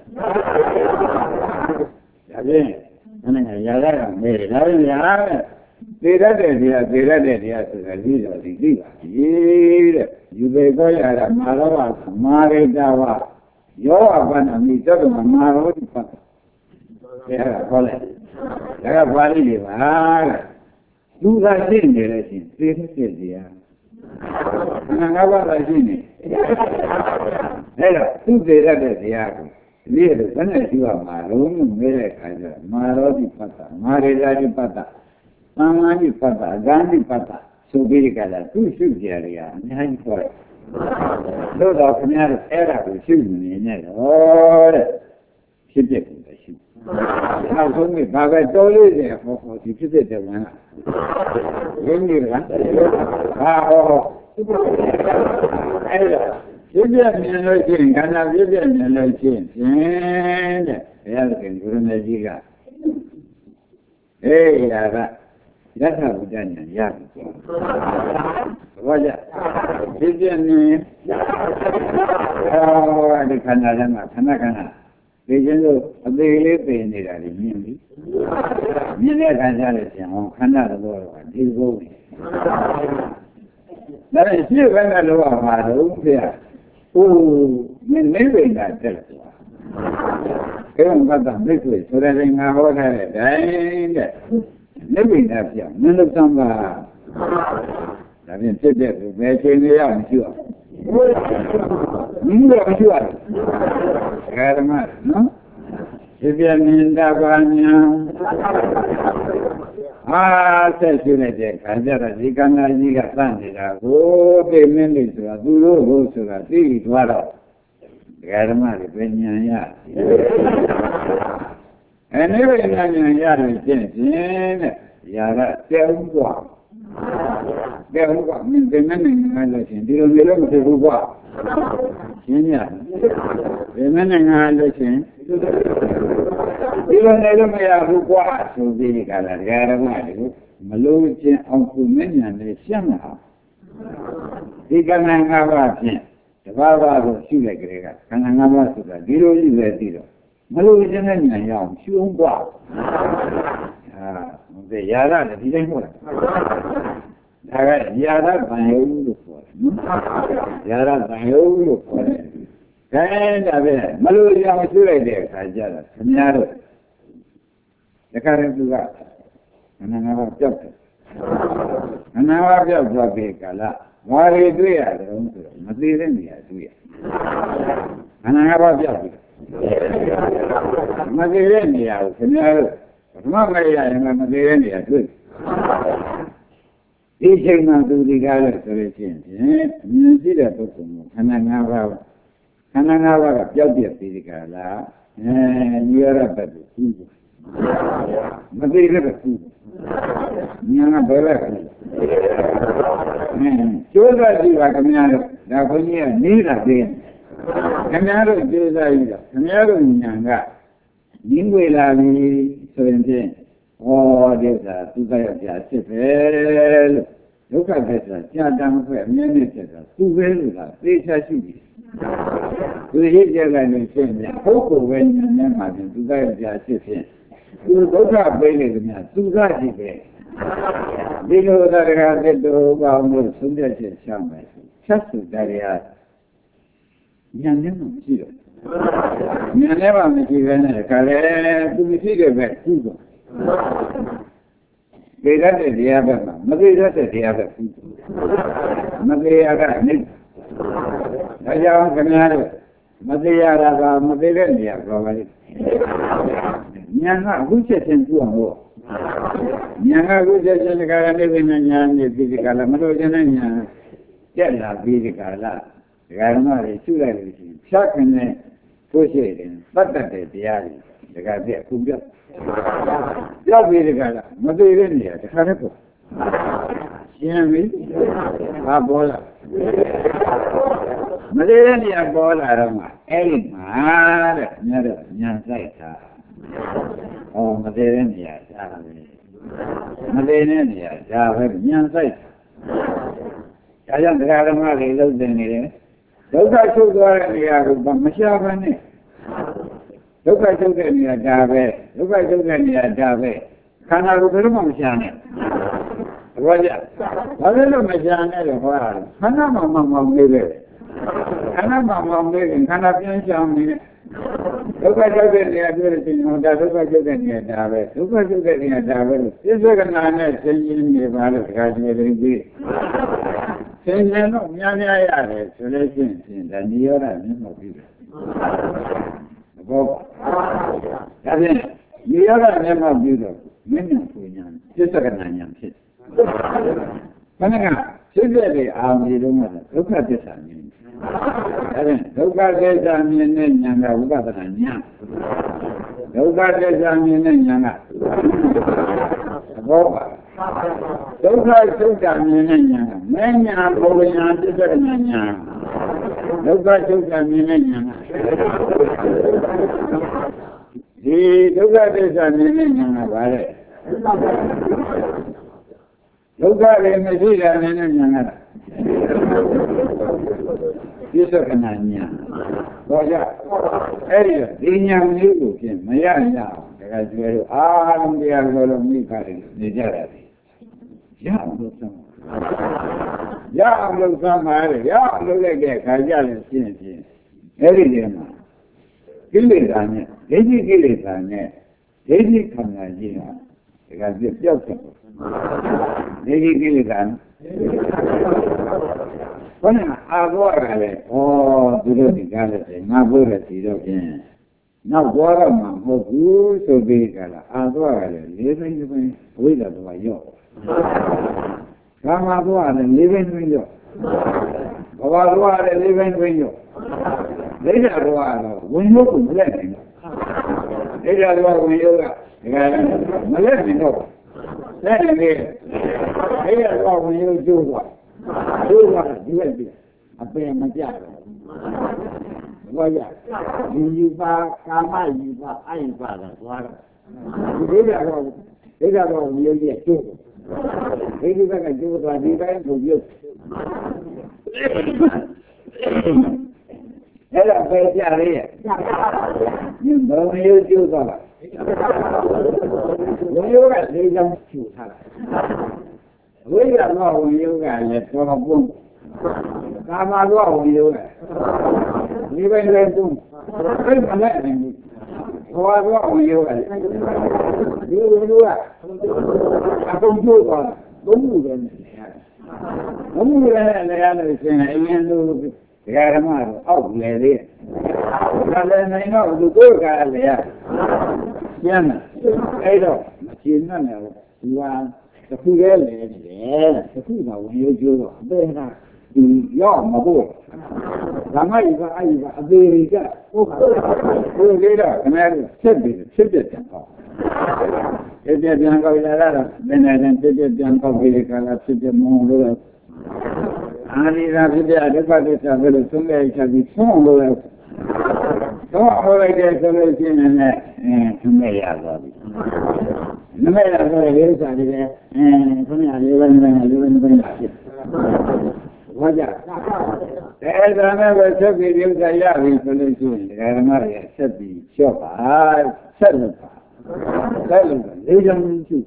Again, Yara made Yara. They read it here to the leader of the Diva. You may go at Marawa, Maridawa. You're going to meet up with Maro. They have a college. They have value. You are in the relation. This is the Another Rajini. Hello, two days at the Yard. Later, when you are my room, Marodi Pata, Marilla Pata, Mamani Pata, Gandhi Pata, Subirikala, two shoes area, and hang for it. Those of Nara Era will shoot me in it. Oh, she did the shoot. Now, told me, Baba told you there for you to the one. When you run, Vivian Melody, Gana Vivian Melody, and Elkin Grunaziga. Hey, that's how we done it. What Vivian, oh, the Kanakana. They know a very pain in it. You never Canada, he's going. That is you when I know about it. Oh, maybe that tells you. Got the liquid, so that in our head, and maybe that's young. None of some. I didn't sit there to make any young, sure. You are sure. Karma, no? If you are in the says you let it, and there are Zigana planted. Oh, they managed to do to the sea, water. Karma, Penya. And every man Yara is Yara, tell there means the men in relation. They don't belong to Ruba. The men in relation. You don't know Ruba, so they got a Garamari, Malucci, Uncle Minion, and Shamaha. They can have a chance. The Baba was Shulagrega, and another to the Diro is a Diro. Malucci and Young, Shungwa. The Yara, the Didn't Yara, my own for Yara, my own for it. And I mean, Maluya was there, Sajara, and Yara. The current to that. And another chapter. And now I've got Kala. Why do you do it? Material, do it. And I have a job. Material, and Mamma, good. Each of them do the gallery for a change. You see that person. Kananga, Jobby of Pizicala, and you are a better food. But they never food. Yana Bella. So that you are coming out of Napoleon, neither then. Canaro is Canaro Yanga. Ninguela 17. Oh, there's a 2000. Look at that. Jadam for a minute. 2 well, 3 sashes. To hit your language, Coco when you never 2000. You go up, baby, 2000. Below that, I had to go on Sunday Shaman. Just that I had. Yanem, zero. You never make even a career to be figured back. They got the other, Mother got the other. Mother got it. I don't know. Mother, Mother, probably. Yana, who says in 2 more? Yana, who says in the Caribbean and Yan, the Calamarian, Yella, the Cala. The Garamar is 2 everything. Shock and push it in, but that is the alley. The guy there, who got. Just be the Gala, Mother India, the Harapo. See me? Bola. Mother India Bola, Ellie, never, Yansaita. Oh, Mother India, Mother India, Yansaita. ဒါကြောင့်တရားဓမ္မတွေလုံးတင်နေတယ်ဒုက္ခချုပ်သွားတဲ့နေရာကိုမရှားဘဲနဲ့ဒုက္ခချုပ်တဲ့နေရာဒါပဲဒုက္ခချုပ်တဲ့နေရာဒါပဲခန္ဓာကိုယ်ဘယ်တော့မှမရှားနဲ့ဘောကြဘာလို့မရှားနဲ့လဲဟောတာခန္ဓာမှမမောင်းနေပဲခန္ဓာမှမောင်းနေရင်ခန္ဓာပြန်ရှောင်နေတယ်ဒုက္ခချုပ်တဲ့နေရာပြောတဲ့ချိန်မှာဒါဒုက္ခချုပ်တဲ့နေရာဒါပဲဒုက္ခချုပ်တဲ့နေရာဒါပဲလို့ပြစ္ဆေကနာနဲ့သိရင်နေပါလို့တခါကျရင်ပြီးသိရင်တော့များများရတယ်ဆိုလို့ရှိရင်ဒါနိရောဓမျက်မှောက်ပြီးတယ်ဘောဒါဖြင့်နိရောဓမျက်မှောက်ပြီးတော့မင်းညာပူညာပြစ္ဆေကနာညာဖြစ်ဘယ်နဲ့ကဖြစ်တဲ့အာရုံတွေလုံးဝဒုက္ခသစ္စာမြင်အဲ့ဒါဒုက္ခသစ္စာမြင်တဲ့ဉာဏ်ကဝိပဿနာဉာဏ်ဒုက္ခသစ္စာမြင်တဲ့ဉာဏ်ကဘောပါဒုက္ခသုတ်တာမြင်တဲ့ဉာဏ်ကမဉာဏ်ဘုံဉာဏ်ပြစ္ဆေကနာဉာဏ်ဒုက္ခသုတ်တာမြင်တဲ့ဉာဏ်ကဒီဒုက္ခသစ္စာမြင်တဲ့ဉာဏ်ကဘာလဲဒုက္ခတွေမရှိတာနဲ့ဉာဏ်ကပြစ္ဆေကနာဉာဏ်ဘောကြအဲ့ဒီဉာဏ်လေးကိုဖြင့်မရရအောင်ဒါကကျွဲလို့အာလုံးတရားလုံးမိခါတယ်နေကြတာရအောင်လို့သမ်းရအောင်လို့သမ်းပါလေရအောင်လို့လိုက်တဲ့ခါကြလို့ရှင်းရှင်းအဲ့ဒီထဲမှာကိလေသာနဲ့ဒိဋ္ဌိကိလေသာနဲ့ဒိဋ္ဌိခန္ဓာကြီးဟာဒါကပြောက်တယ်ဒိဋ္ဌိကိလေသာဘုရားအာဘောရလေဩသူတို့ဒီကားလည်းငါပြောတဲ့ဒီတော့ဖြင့်နောက်သွားတော့မှမဟုတ်ဘူးဆိုပြီးကြလားအာဘောရလေလေးသိန်းသိန်းဝိဒါတော့ရော့ကာမဘောရလေလေးသိန်းသိန်းရော့ဘဝဘောရလေလေးသိန်းသိန်းရော့ဒိဋ္ဌဘောရတော့ဝင်လို့ကိုမလက်နိုင်ဘူးဒိဋ္ဌဘောဝင်ရောကဒါမလက်နိုင်တော့လက်နေတယ်ဒိဋ္ဌဘောဝင်ရောကျိုးသွားကျိုးသွားဒီဘက်ပြအပင်မကြတော့ဘောရဒီယူပါကာမယူပါအယူပါတော့သွားတော့ဒီဒိဋ္ဌဘောဝင်ရောကျိုးဒီဘက်ကကျိုးသွားဒီတိုင်းကိုပြုတ်အဲ့ဒါပဲကြရရဲ့ဘုံရိုးကျိုးသွားတာဘုံရိုးကလေးချောင်းချူထားတာဝိရမောဘုံရိုးကလည်းတော်ပုံကာမလောဘုံရိုးကဒီဘက်လည်းတုံးဘယ်မှာလဲဘောဘောဘုံရိုးကဒီဘုံရိုးကအကုန်ကျိုးသွားတာဘုံမှုလည်းဘုံမှုလည်းလည်းရှင်အရင်လိုဒကာဓမ္မတော့အောက်လေသေးဒါလည်းနိုင်တော့သူကိုယ်ကလည်းကျမ်းတယ်အဲ့တော့မရှင်းနဲ့ဒီဟာတစ်ခုလေးလေတယ်တစ်ခုမှဝင်ရိုးကျိုးတော့အသေးကဒီရောက်မဖို့ဓမ္မကြီးကအကြီးကအသေးကြီးကဟုတ်ပါဘူးလေးတော့ခင်ဗျားတို့ဖြစ်တယ်ပြန်ဟောဖြစ်ပြန်ကောက်လာတာနည်းနည်းဖြစ်ပြန်ကောက်ပြီးကြလားဖြစ်မုံလို့အာရိသာဖြစ်တဲ့ဒုက္ခသစ္စာပဲလို့သုံးလိုက်ချက်ပြီးသုံးလို့လဲသုံးအောင်လိုက်တဲ့ဆိုလို့ရှိရင်လည်းသုံးရသွားပြီနမေရဆိုတဲ့ဥစ္စာတွေသုံးရလေးပဲဖြစ်ဘာကြအဲ့ဒါနဲ့ပဲဆက်ပြီးဥစ္စာရပြီဆိုလို့ရှိရင်ဓမ္မရဲ့ဆက်ပြီးလျှော့ပါဆက်လို့လေးချောင်း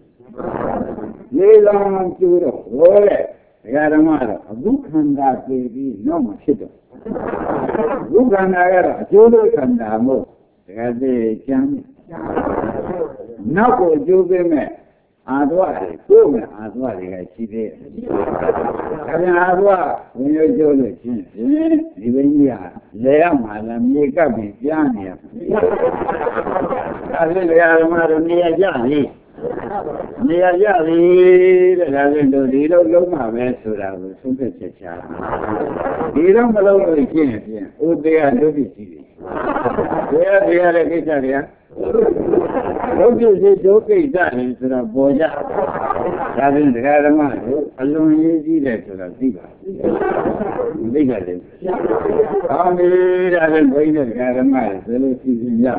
ကျူတော့ဟောတဲ့ဒကာဓမ္မတော့အခုခန္ဓာပြေပြီးတော့မှဖြစ်တော့အခုခန္ဓာကတော့အကျိုးလို့ခန္ဓာမို့ဒကာသေးချမ်းနောက်ကိုအကျိုးပေးမဲ့အာသွားတွေကိုယ်မဲ့အာသွားတွေကရှိသေးတယ်ဒါပြန်အာသွားဝင်ရကျိုးလို့ရှင်းဒီဘင်းကြီးကလဲရမှာလားမြေကပ်ပြီးကြားနေရဒါလည်းဒကာဓမ္မတို့နေရာကြပြီနေရာရပြီတဲ့ဒါဆိုတော့ဒီလိုလုံးမှာပဲဆိုတာကိုသုံးသက်ချက်ချာဒီတော့မလုံးလို့ရှင်းရင်ဖြင့်ဥတရားဒုတိရှိတယ်တရားတဲ့ကိစ္စတွေကဒုတိရှိဒုကိစ္စတွေဆိုတာပေါ်ကြဒါဖြင့်ဒကာဓမ္မတို့အလွန်ရေးကြီးတယ်ဆိုတာသိပါသိကြတယ်ကောင်းပြီဒါဖြင့်ဘုန်းကြီးဒကာဓမ္မတွေဘယ်လိုစီစဉ်ကြ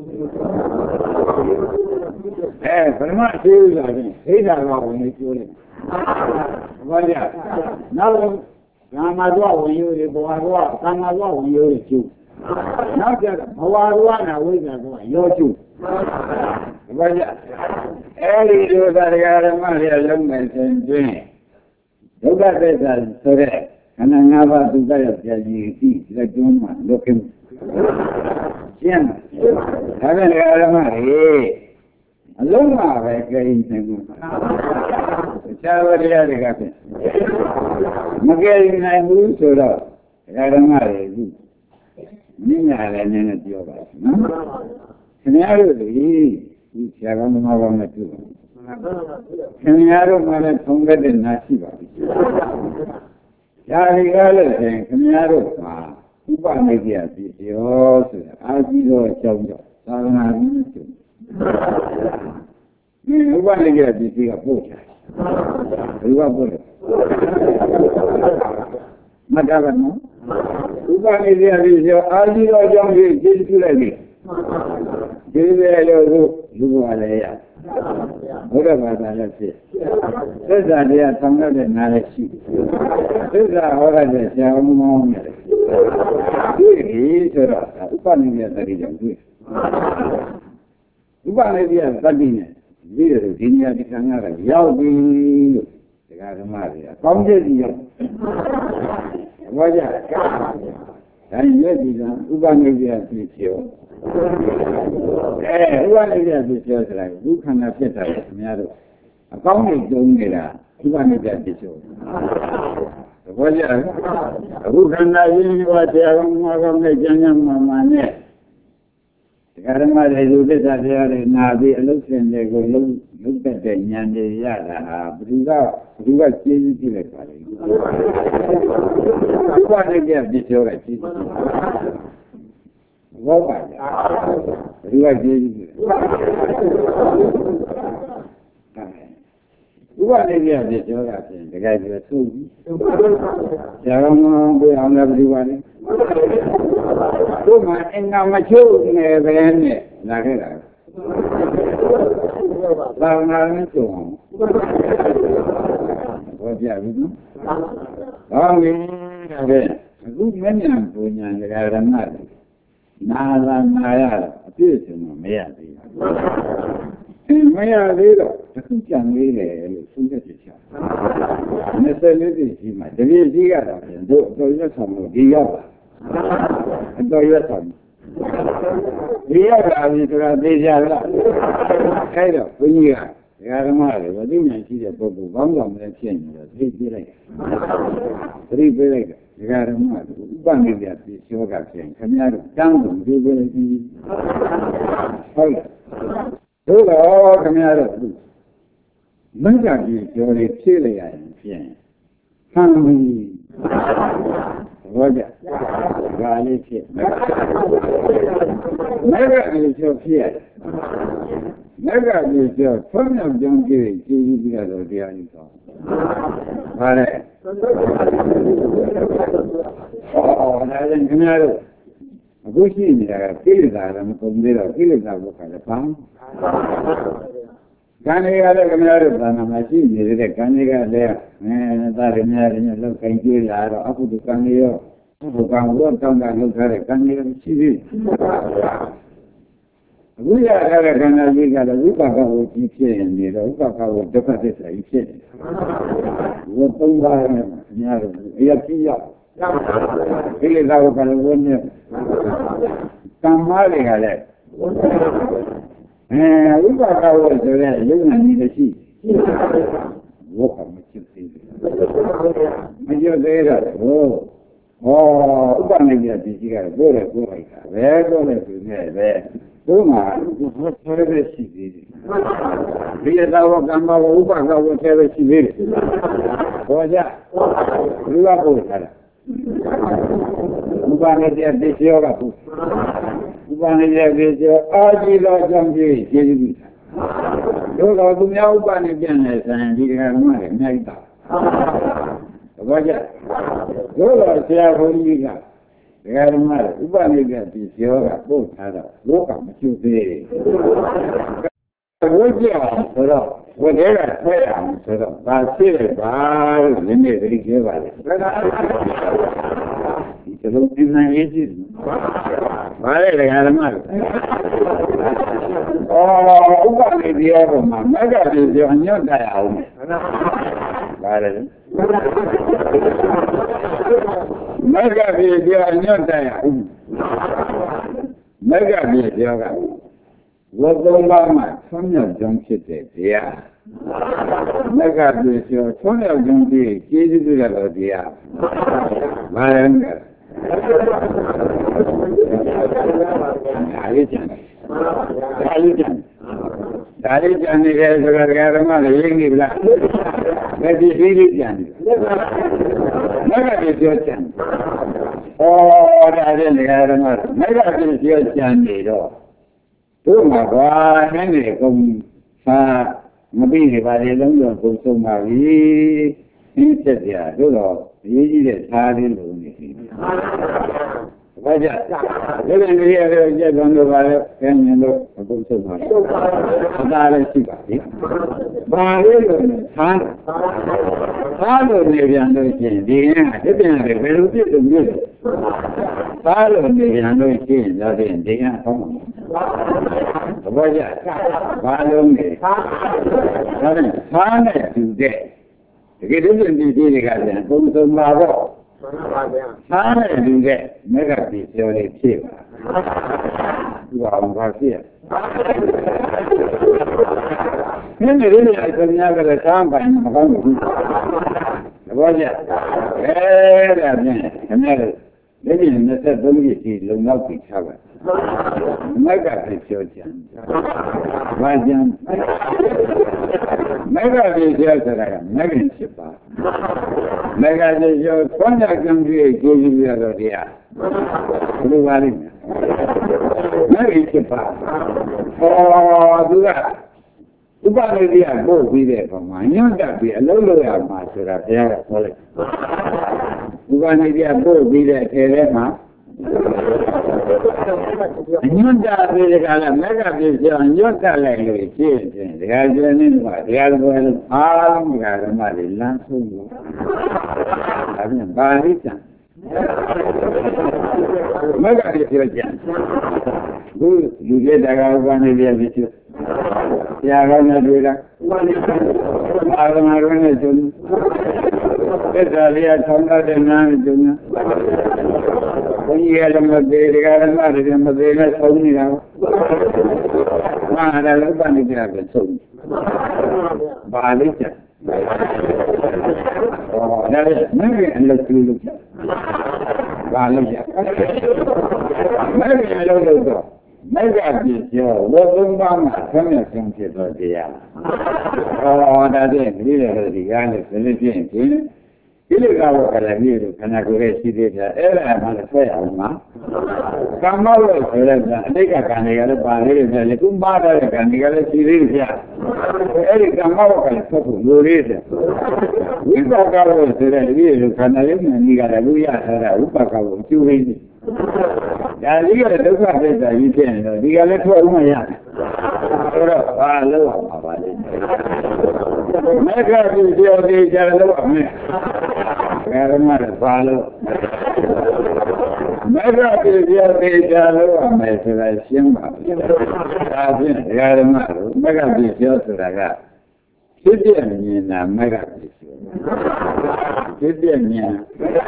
ပရမရှိဥစ္စာဖြင့်ဒိဋ္ဌာကဝင်ကျိုးလိုက်ဘာကြနောက်ကာမတော့ဝင်ယူဘဝတော့ကာမတော့ဝင်ယူကျုနောက်ကြဘဝတော့နာဝိဇ္ဇာတော့ရောကျုဘာကြအဲ့ဒီလိုတရားဓမ္မတွေလုံးမယ်ဆိုရင်ဒုက္ခသစ္စာဆိုတဲ့ခန္ဓာ၅ပါးဒုက္ခရောက်ပြည့်ကြည့်လက်တွန်းမှာလွတ်ကင်းရှင်းဒါပဲတရားဓမ္မတွေအလုံးမှာပဲကြိမ်နေမှာတခြားတရားတွေကဖြစ်မကြိမ်နိုင်ဘူးဆိုတော့တရားဓမ္မတွေအခုမြင်ရတယ်နည်းနည်းပြောပါနော်ခင်ဗျားတို့ဒီဆရာကောင်းသမားကောင်းနဲ့တွေ့ပါခင်ဗျားတို့မှလည်းထုံးတဲ့နာရှိပါပြီ။ဒါဒီကားလို့ဆိုရင်ခင်ဗျားတို့မှာဥပနိဒေယပြည်ပြောဆိုတာအာကြီးတော့အကြောင်းကြောင့်သာသနာ့ပြုဥပနိဒေယပြည်ကပို့ချတယ်။ဘယ်ကပို့လဲ။မတတ်ပါနော်။ဥပနိဒေယပြည်ပြောအာကြီးတော့အကြောင်းကြီးကျေးဇူးလိုက်ပြီ။ဒီလိုလို့လူကလည်းရဘုရားဘာသာလည်းဖြစ်သစ္စာတရားဆောင်ရတဲ့နာလည်းရှိသစ္စာဟောရတဲ့ဆရာမောင်းရတယ်ဒီဆိုတော့ဥပနိဒေယသတိကြောင့်တွေ့ဥပနိဒေယသတိနဲ့ဒီလိုဒီနေရာဒီကံကရောက်ပြီလို့တရားဓမ္မတွေကကောင်းတဲ့ကြီးရောက်ဘာကြဒါရွက်ဒီကဥပနိဒေယဖြစ်ပြောဥပနိဒေယဖြစ်ပြောဆိုတာဒုက္ခနာဖြစ်တာခင်ဗျားတို့အကောင်းကြီးတုံးနေတာဥပနိဒေယဖြစ်ပြောဘောကြအခုခန္ဓာကြီးကတရားကောင်းမှာကောင်းနဲ့ကျမ်းကျမ်းမှန်နဲ့တရားဓမ္မတွေလူသစ္စာတရားတွေနာပြီးအလုပ်ရှင်တွေကိုလုံးသက်တဲ့ဉာဏ်တွေရတာဟာဘယ်သူကကျေးဇူးပြုလိုက်ပါလဲဥပနိဒေယဖြစ်ပြောကကျေးဇူးဘောပါကြဘယ်သူကကျေးဇူးပြုလဲဥပနိဒေယဖြစ်ပြောတာဖြင့်တကယ်ပြောသို့ပြီဇာမန်ဘယ်အောင်လဲဘယ်သူပါလဲတို့မှအင်္ဂါမချုပ်နေပဲနဲ့လာခဲ့တာဘာမှမချုပ်အောင်ဘောပြပြီနော်ဟောပြီဒါပဲအခုမဉ္ဇဉ်ပူညာတရားဓမ္မတွေနာလာနာရတော့အပြည့်စုံမရသေးဘူးမရသေးတော့အခုကြံလေးလေလို့သုံးသက်ချင်24နှစ်ရှိမှတပည့်ကြီးကတော့တို့အတော်ရွတ်ဆောင်လို့ဒီရောက်လာအတော်ရွတ်ဆောင်ဒီရောက်လာပြီဆိုတာသိကြလားအဲ့တော့ဘုန်းကြီးကဒကာဓမ္မတွေဗတိဉာဏ်ရှိတဲ့ပုဂ္ဂိုလ်ကောင်းကောင်းလည်းဖြစ်နေတော့သိပြလိုက်သတိပေးလိုက်ဒကာဓမ္မတွေဥပနိဒေယပြေကျောကဖြစ်ခင်ဗျားတို့တန်းကုန်ပြေးပြေးပြီးဟုတ်တို့တော့ခင်ဗျားတို့မင်းကကြီးကျော်လေးဖြည့်လိုက်ရရင်ဖြင့်ဟမ်ဘောကြဒါလေးဖြစ်မင်းကကြီးကျော်ဖြစ်ရတယ်မင်းကကြီးကျော်ဖုံးမြောင်ကြောင်းကြည့်ပြီးတော့တရားကြီးတော့ဟာလေဒါလည်းခင်ဗျားတို့အခုရှိနေတာကကိလေသာလည်းမကုန်သေးတော့ကိလေသာဘုခါလည်းဘာကံတွေကလည်းခင်ဗျားတို့ဘာနာမရှိနေတဲ့ကံတွေကလည်းသာရမြရင်းလောက်ခိုင်ကြည့်လာတော့အခုဒီကံတွေရောဘုကံရောတောင်းတာလုပ်ထားတဲ့ကံတွေရှိသေးအခုရထားတဲ့ခန္ဓာကြီးကလည်းဝိပါကကိုကြည့်ဖြစ်နေတော့ဝိပါကကိုဒုက္ခသစ္စာကြီးဖြစ်နေဘုသုံးပါးနဲ့ခင်ဗျားတို့အရာကြီးရောက်ကိလေသာကိုကလည်းဝန်းနေကံမားတွေကလည်းဝိပါကဝဆိုတဲ့ယုံနာနည်းရှိဝတ်ကမချစ်သေးဘူးမချစ်သေးတော့ဥပနိဒေယဒီကြီးကဘိုးတယ်ကိုလိုက်တာဘယ်တော့လဲဆိုနေပဲသူ့မှာဆွဲတဲ့ရှိသေးတယ်ဒီသာဝကမ္မဝဥပကဝဆွဲတဲ့ရှိသေးတယ်ဘောကြလူကပို့ထားတာဥပနိဒေယဒီကျောကပို့ဥပနိဒေယဒီကျောအာကြီးတော်ကြောင့်ကြီးကျေးဇူးပြုတာတို့တော်သူများဥပနိပြန်နေဆိုင်ဒီကရမတွေအများကြီးတာဘောကြတို့တော်ဆရာဘုန်းကြီးကဒကာဓမ္မတွေဥပနိဒေယဒီကျောကပို့ထားတော့လောကမချွတ်သေးဘူးဝိဇ္ဇာဆိုတော့ whatever prayer, so that's it, but when they very give it. It's a little in my ages. Why they had a mother? Oh, what is the other one? I got this on your dial. Got it. Mega video on your dial. Mega video. What the Lama, Sonia Junket, yeah. Mega video, Sonia Junket, Jesus, yeah. Maranga. Dalijan is a Garama, living black. That is religion. Never is your chance. Oh, that is the Garama. Never is your chance. Tôi mà có mấy người cùng xa mà đi thì bà đi lắm rồi cùng xung mà ý chết dạ tôi rồi ý để xa đi luôn này bây giờ cái này bây giờ cái con người bà cái nhân đó cùng xung mà ta đây chỉ bảo bà đi rồi xa rồi này bây giờ chuyện đi nha cái chuyện này phảiรู้biết được biết xa rồi này bây giờ chuyện ra chuyện đi nha không bây giờ ba lương này phá này từ đệ cái đứa gì thì cái gì cũng không bao giờ phá này từ đệ mấy cái gì cho để chịu vào vào kia nhưng mà cái này tôi nhớ cái sáng bài mà không bây giờ cái là này cái gì nó sẽ đúng cái gì luôn nó bị sao vậy Mega video channel. Vajan. Mega video channel. Mega shipa. Mega video. Kौन आगम भी कोई भी आ गया. कोई वाली नहीं. Mega shipa. Oh, दूसरा. ऊपर में दिया वो भी देखो मान्यों का भी अलग अलग है माशरा यार बोले. ऊपर में दिया वो भी देखे रे माँ. Anyonda vedekala mega video anyonda lai che regazione ma regazione magari ma lancio abbiamo barita mega video già tu vedi da guardare via video ya gana dura ma giorno che via tonda del nome giorno Oye, la madre de la madre de la saunira. Mana la bani de la saun. Bani cha. Oh, dale, me en la tulu. Bani cha. Me en la tulu. Me ga ji yo, wo bun ba ma san ya san che do de ya. Oh, dale, ni le de ga le se le bien. Ile gawo kala ni kana gore si de ya era ma le sai amma kama lo era ne ka kane ga le ba le ne kun ba da kane ga le si de ya eri kama lo kala so lo re de wi ba ga lo se de ni kana le ni ga le lu ya sa u ba ga lo chu ri ni ya ni ga le dukha pe da yi pin lo ni ga le thwa u ma ya ora ba lo ma ba le me ga bi de ja lo me Karma follow. Mega video video me se la siamba. Mega video raga. Sidia mina mega video. Sidia mina.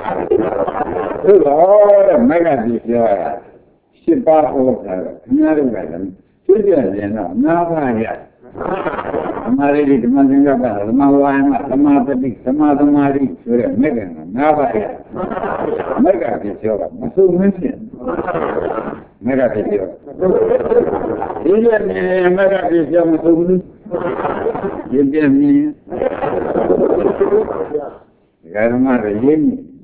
Ora mega video. Sipa ho. Naru galam. Sidia mina na ba ya. हमारे लिए मंदिर का हमारा समाधि समाधि सूर्य मेघ ना भाई मेघ किसी होगा मसूद नहीं मेघ किसी होगा ये मेघ किसी होगा मसूद ये भी नहीं घर हमारे ये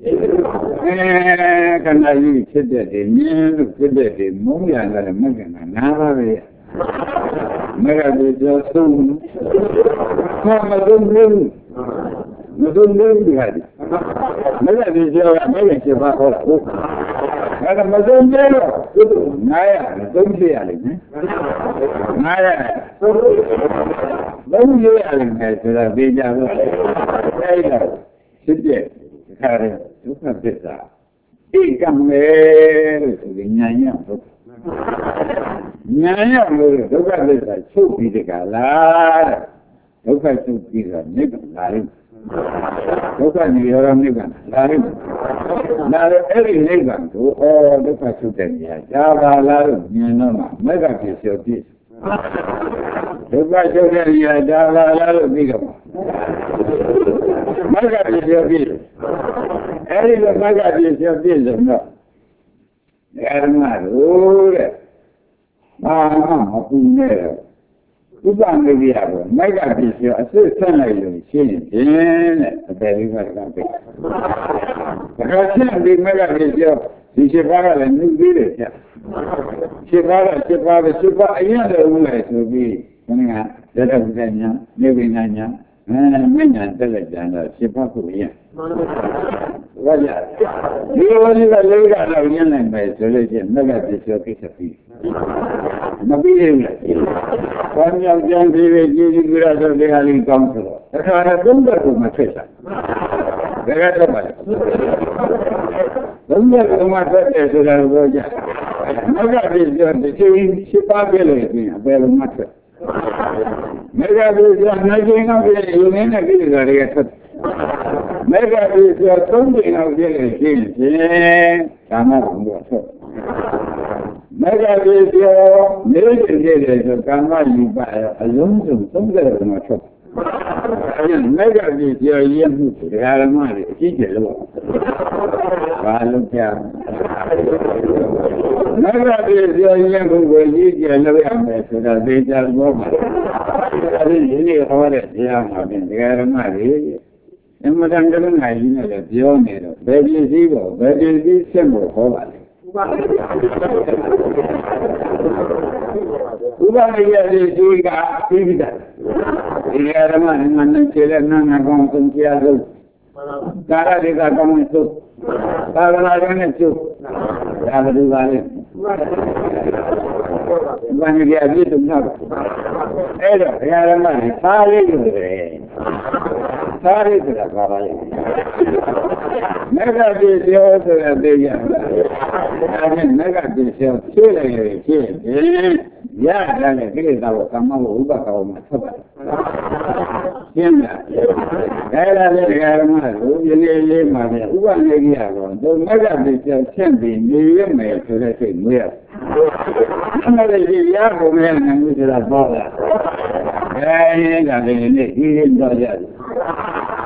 करना ये सिद्धे मुंगिया करे मेघ ना भाई Mega video soon. Come on, Mega video, mega che va ora. ဒါမဆုံးသေးတော့သူတို့900သုံးပြရလိမ့်မယ်900သုံးပြရလိမ့်မယ်ဆိုတာသိကြလို့အဲ့ဒါဖြစ်တဲ့ခါရဲဒုက္ခသစ္စာဧကမေလို့ဆိုပြီးဉာဏ်ရဖို့ဉာဏ်ရလို့ဒုက္ခသစ္စာချုပ်ပြီးတကလားဒုက္ခချုပ်ပြီးတော့နိဗ္ဗာန်လာလိမ့်ဒုက္ခនិရောဓနိဗ္ဗာန်လာလိမ့်လာတော့အဲ့ဒီနိဗ္ဗာန်ကိုဒုက္ခချုပ်တဲ့နေရာဒါပါလားလို့ဉာဏ်တော့မက်ကဖြစ်လျှော်ပြည့်ဒုက္ခချုပ်တဲ့နေရာဒါပါလားလို့ပြီးတော့မက်ကဖြစ်လျှော်ပြည့်အဲ့ဒီလိုမက်ကဖြစ်လျှော်ပြည့်ဆိုတော့ဓမ္မတို့တဲ့ဘာမှမပူနဲ့ဥပ္ပမေရိယကိုမိုက်ကပြည့်စုံအစစ်ဆက်လိုက်လို့ရှင်းရင်တဲ့အပေလေးကပဲဒါကရှင်းဒီမိုက်ကပြည့်စုံဒီရှိပါကလည်းနှုတ်သေးတယ်ဗျရှိပါပဲအရင်တည်းဦးလိုက်ဆိုပြီးခဏကလက်တော်ကညာနေပညာညာမညာတက်လက်ကြတော့ရှိပါခုရင်ဘာကြဒီလိုလေးကလေးကတော့ရင်းနိုင်မယ်ဆိုလို့ချင်းမိုက်ကပြည့်စုံကိစ္စပြီးမပြီးဘူးလား။ဘာကြောင့်ကြံသေးပဲကြည်ကြည်ကြရဆိုတဲ့ဟာလေးကောင်းဆိုတော့အခါနဲ့သုံးဘက်ကိုမဖြစ်တာ။ဒါကတော့ပါလေ။သုံးဘက်ကိုမဖြစ်တယ်ဆိုတာကိုကြား။နောက်ကပြည့်စုံတစ်ချိန်ရှိပါပြလို့ပြင်အပေလုံးမဖြစ်။မေဃပြည့်စုံနှစ်ချိန်တော့ပြည့်ယူနေတဲ့ကိစ္စတွေကထွက်။မေဃပြည့်စုံသုံးချိန်တော့ပြည့်လို့ရှိရင်ဒါမှမဟုတ်ထွက်။မေဃပြည့်စုံနေကြတယ်ဆိုကာမယူပါအလုံးစုံ30မှာထွက်။အဲဒီမေဃပြည့်စုံရင်းမှုတရားဓမ္မတွေအကြီးကျယ်လို့ဘာလို့ကြားမေဃပြည့်စုံရင်းမှုကိုကြီးကျယ်လို့ရမယ်ဆိုတာသိကြတော့မှာအဲဒီဒီဟောတဲ့တရားမှာပြင်တရားဓမ္မတွေအမှန်တန်ကလည်းနိုင်နေတယ်ပြောနေတော့ဘယ်ပစ္စည်းကိုဘယ်ပစ္စည်းဆက်ဖို့ဟောပါလဲဥပဒေရဲ့ဒီကပြီးပြီလားဒီဓမ္မနဲ့မနဲ့ကျေတဲ့နာနာကောင်းဆုံးကြရလို့ကာရတွေကကောင်းဆုံးသာသနာ့ရဲ့နဲ့ကျုပ်ဒါဘယ်လိုပါလဲဘာနဲ့ကြည့်ပြီးတော့အဲ့တော့ဘုရားဓမ္မနဲ့သားလေးလို့တယ်သားလေးဆိုတာဘာပါလဲမေဃပြေကျော်ဆိုတဲ့သိရတယ်ဒါနဲ့မေဃပြေကျော်ဖြည့်လိုက်ရဖြည့်ရတာနဲ့ကိလေသာကိုကမ္မကိုဥပက္ခဝမှာထွက်ပါတယ်ရှင်းလားအဲ့ဒါလည်းဓမ္မကိုယနေ့လေးမှာပဲဥပနေကြီးရတော့သူမေဃပြေကျော်ချက်ပြီးနေရမယ်ဆိုတဲ့စိတ်မွေးရအဲ့ဒါလည်းရဖို့မရနိုင်ဘူးဆိုတာပေါ့လားဒါလည်းဒီနေ့တော့ရတယ်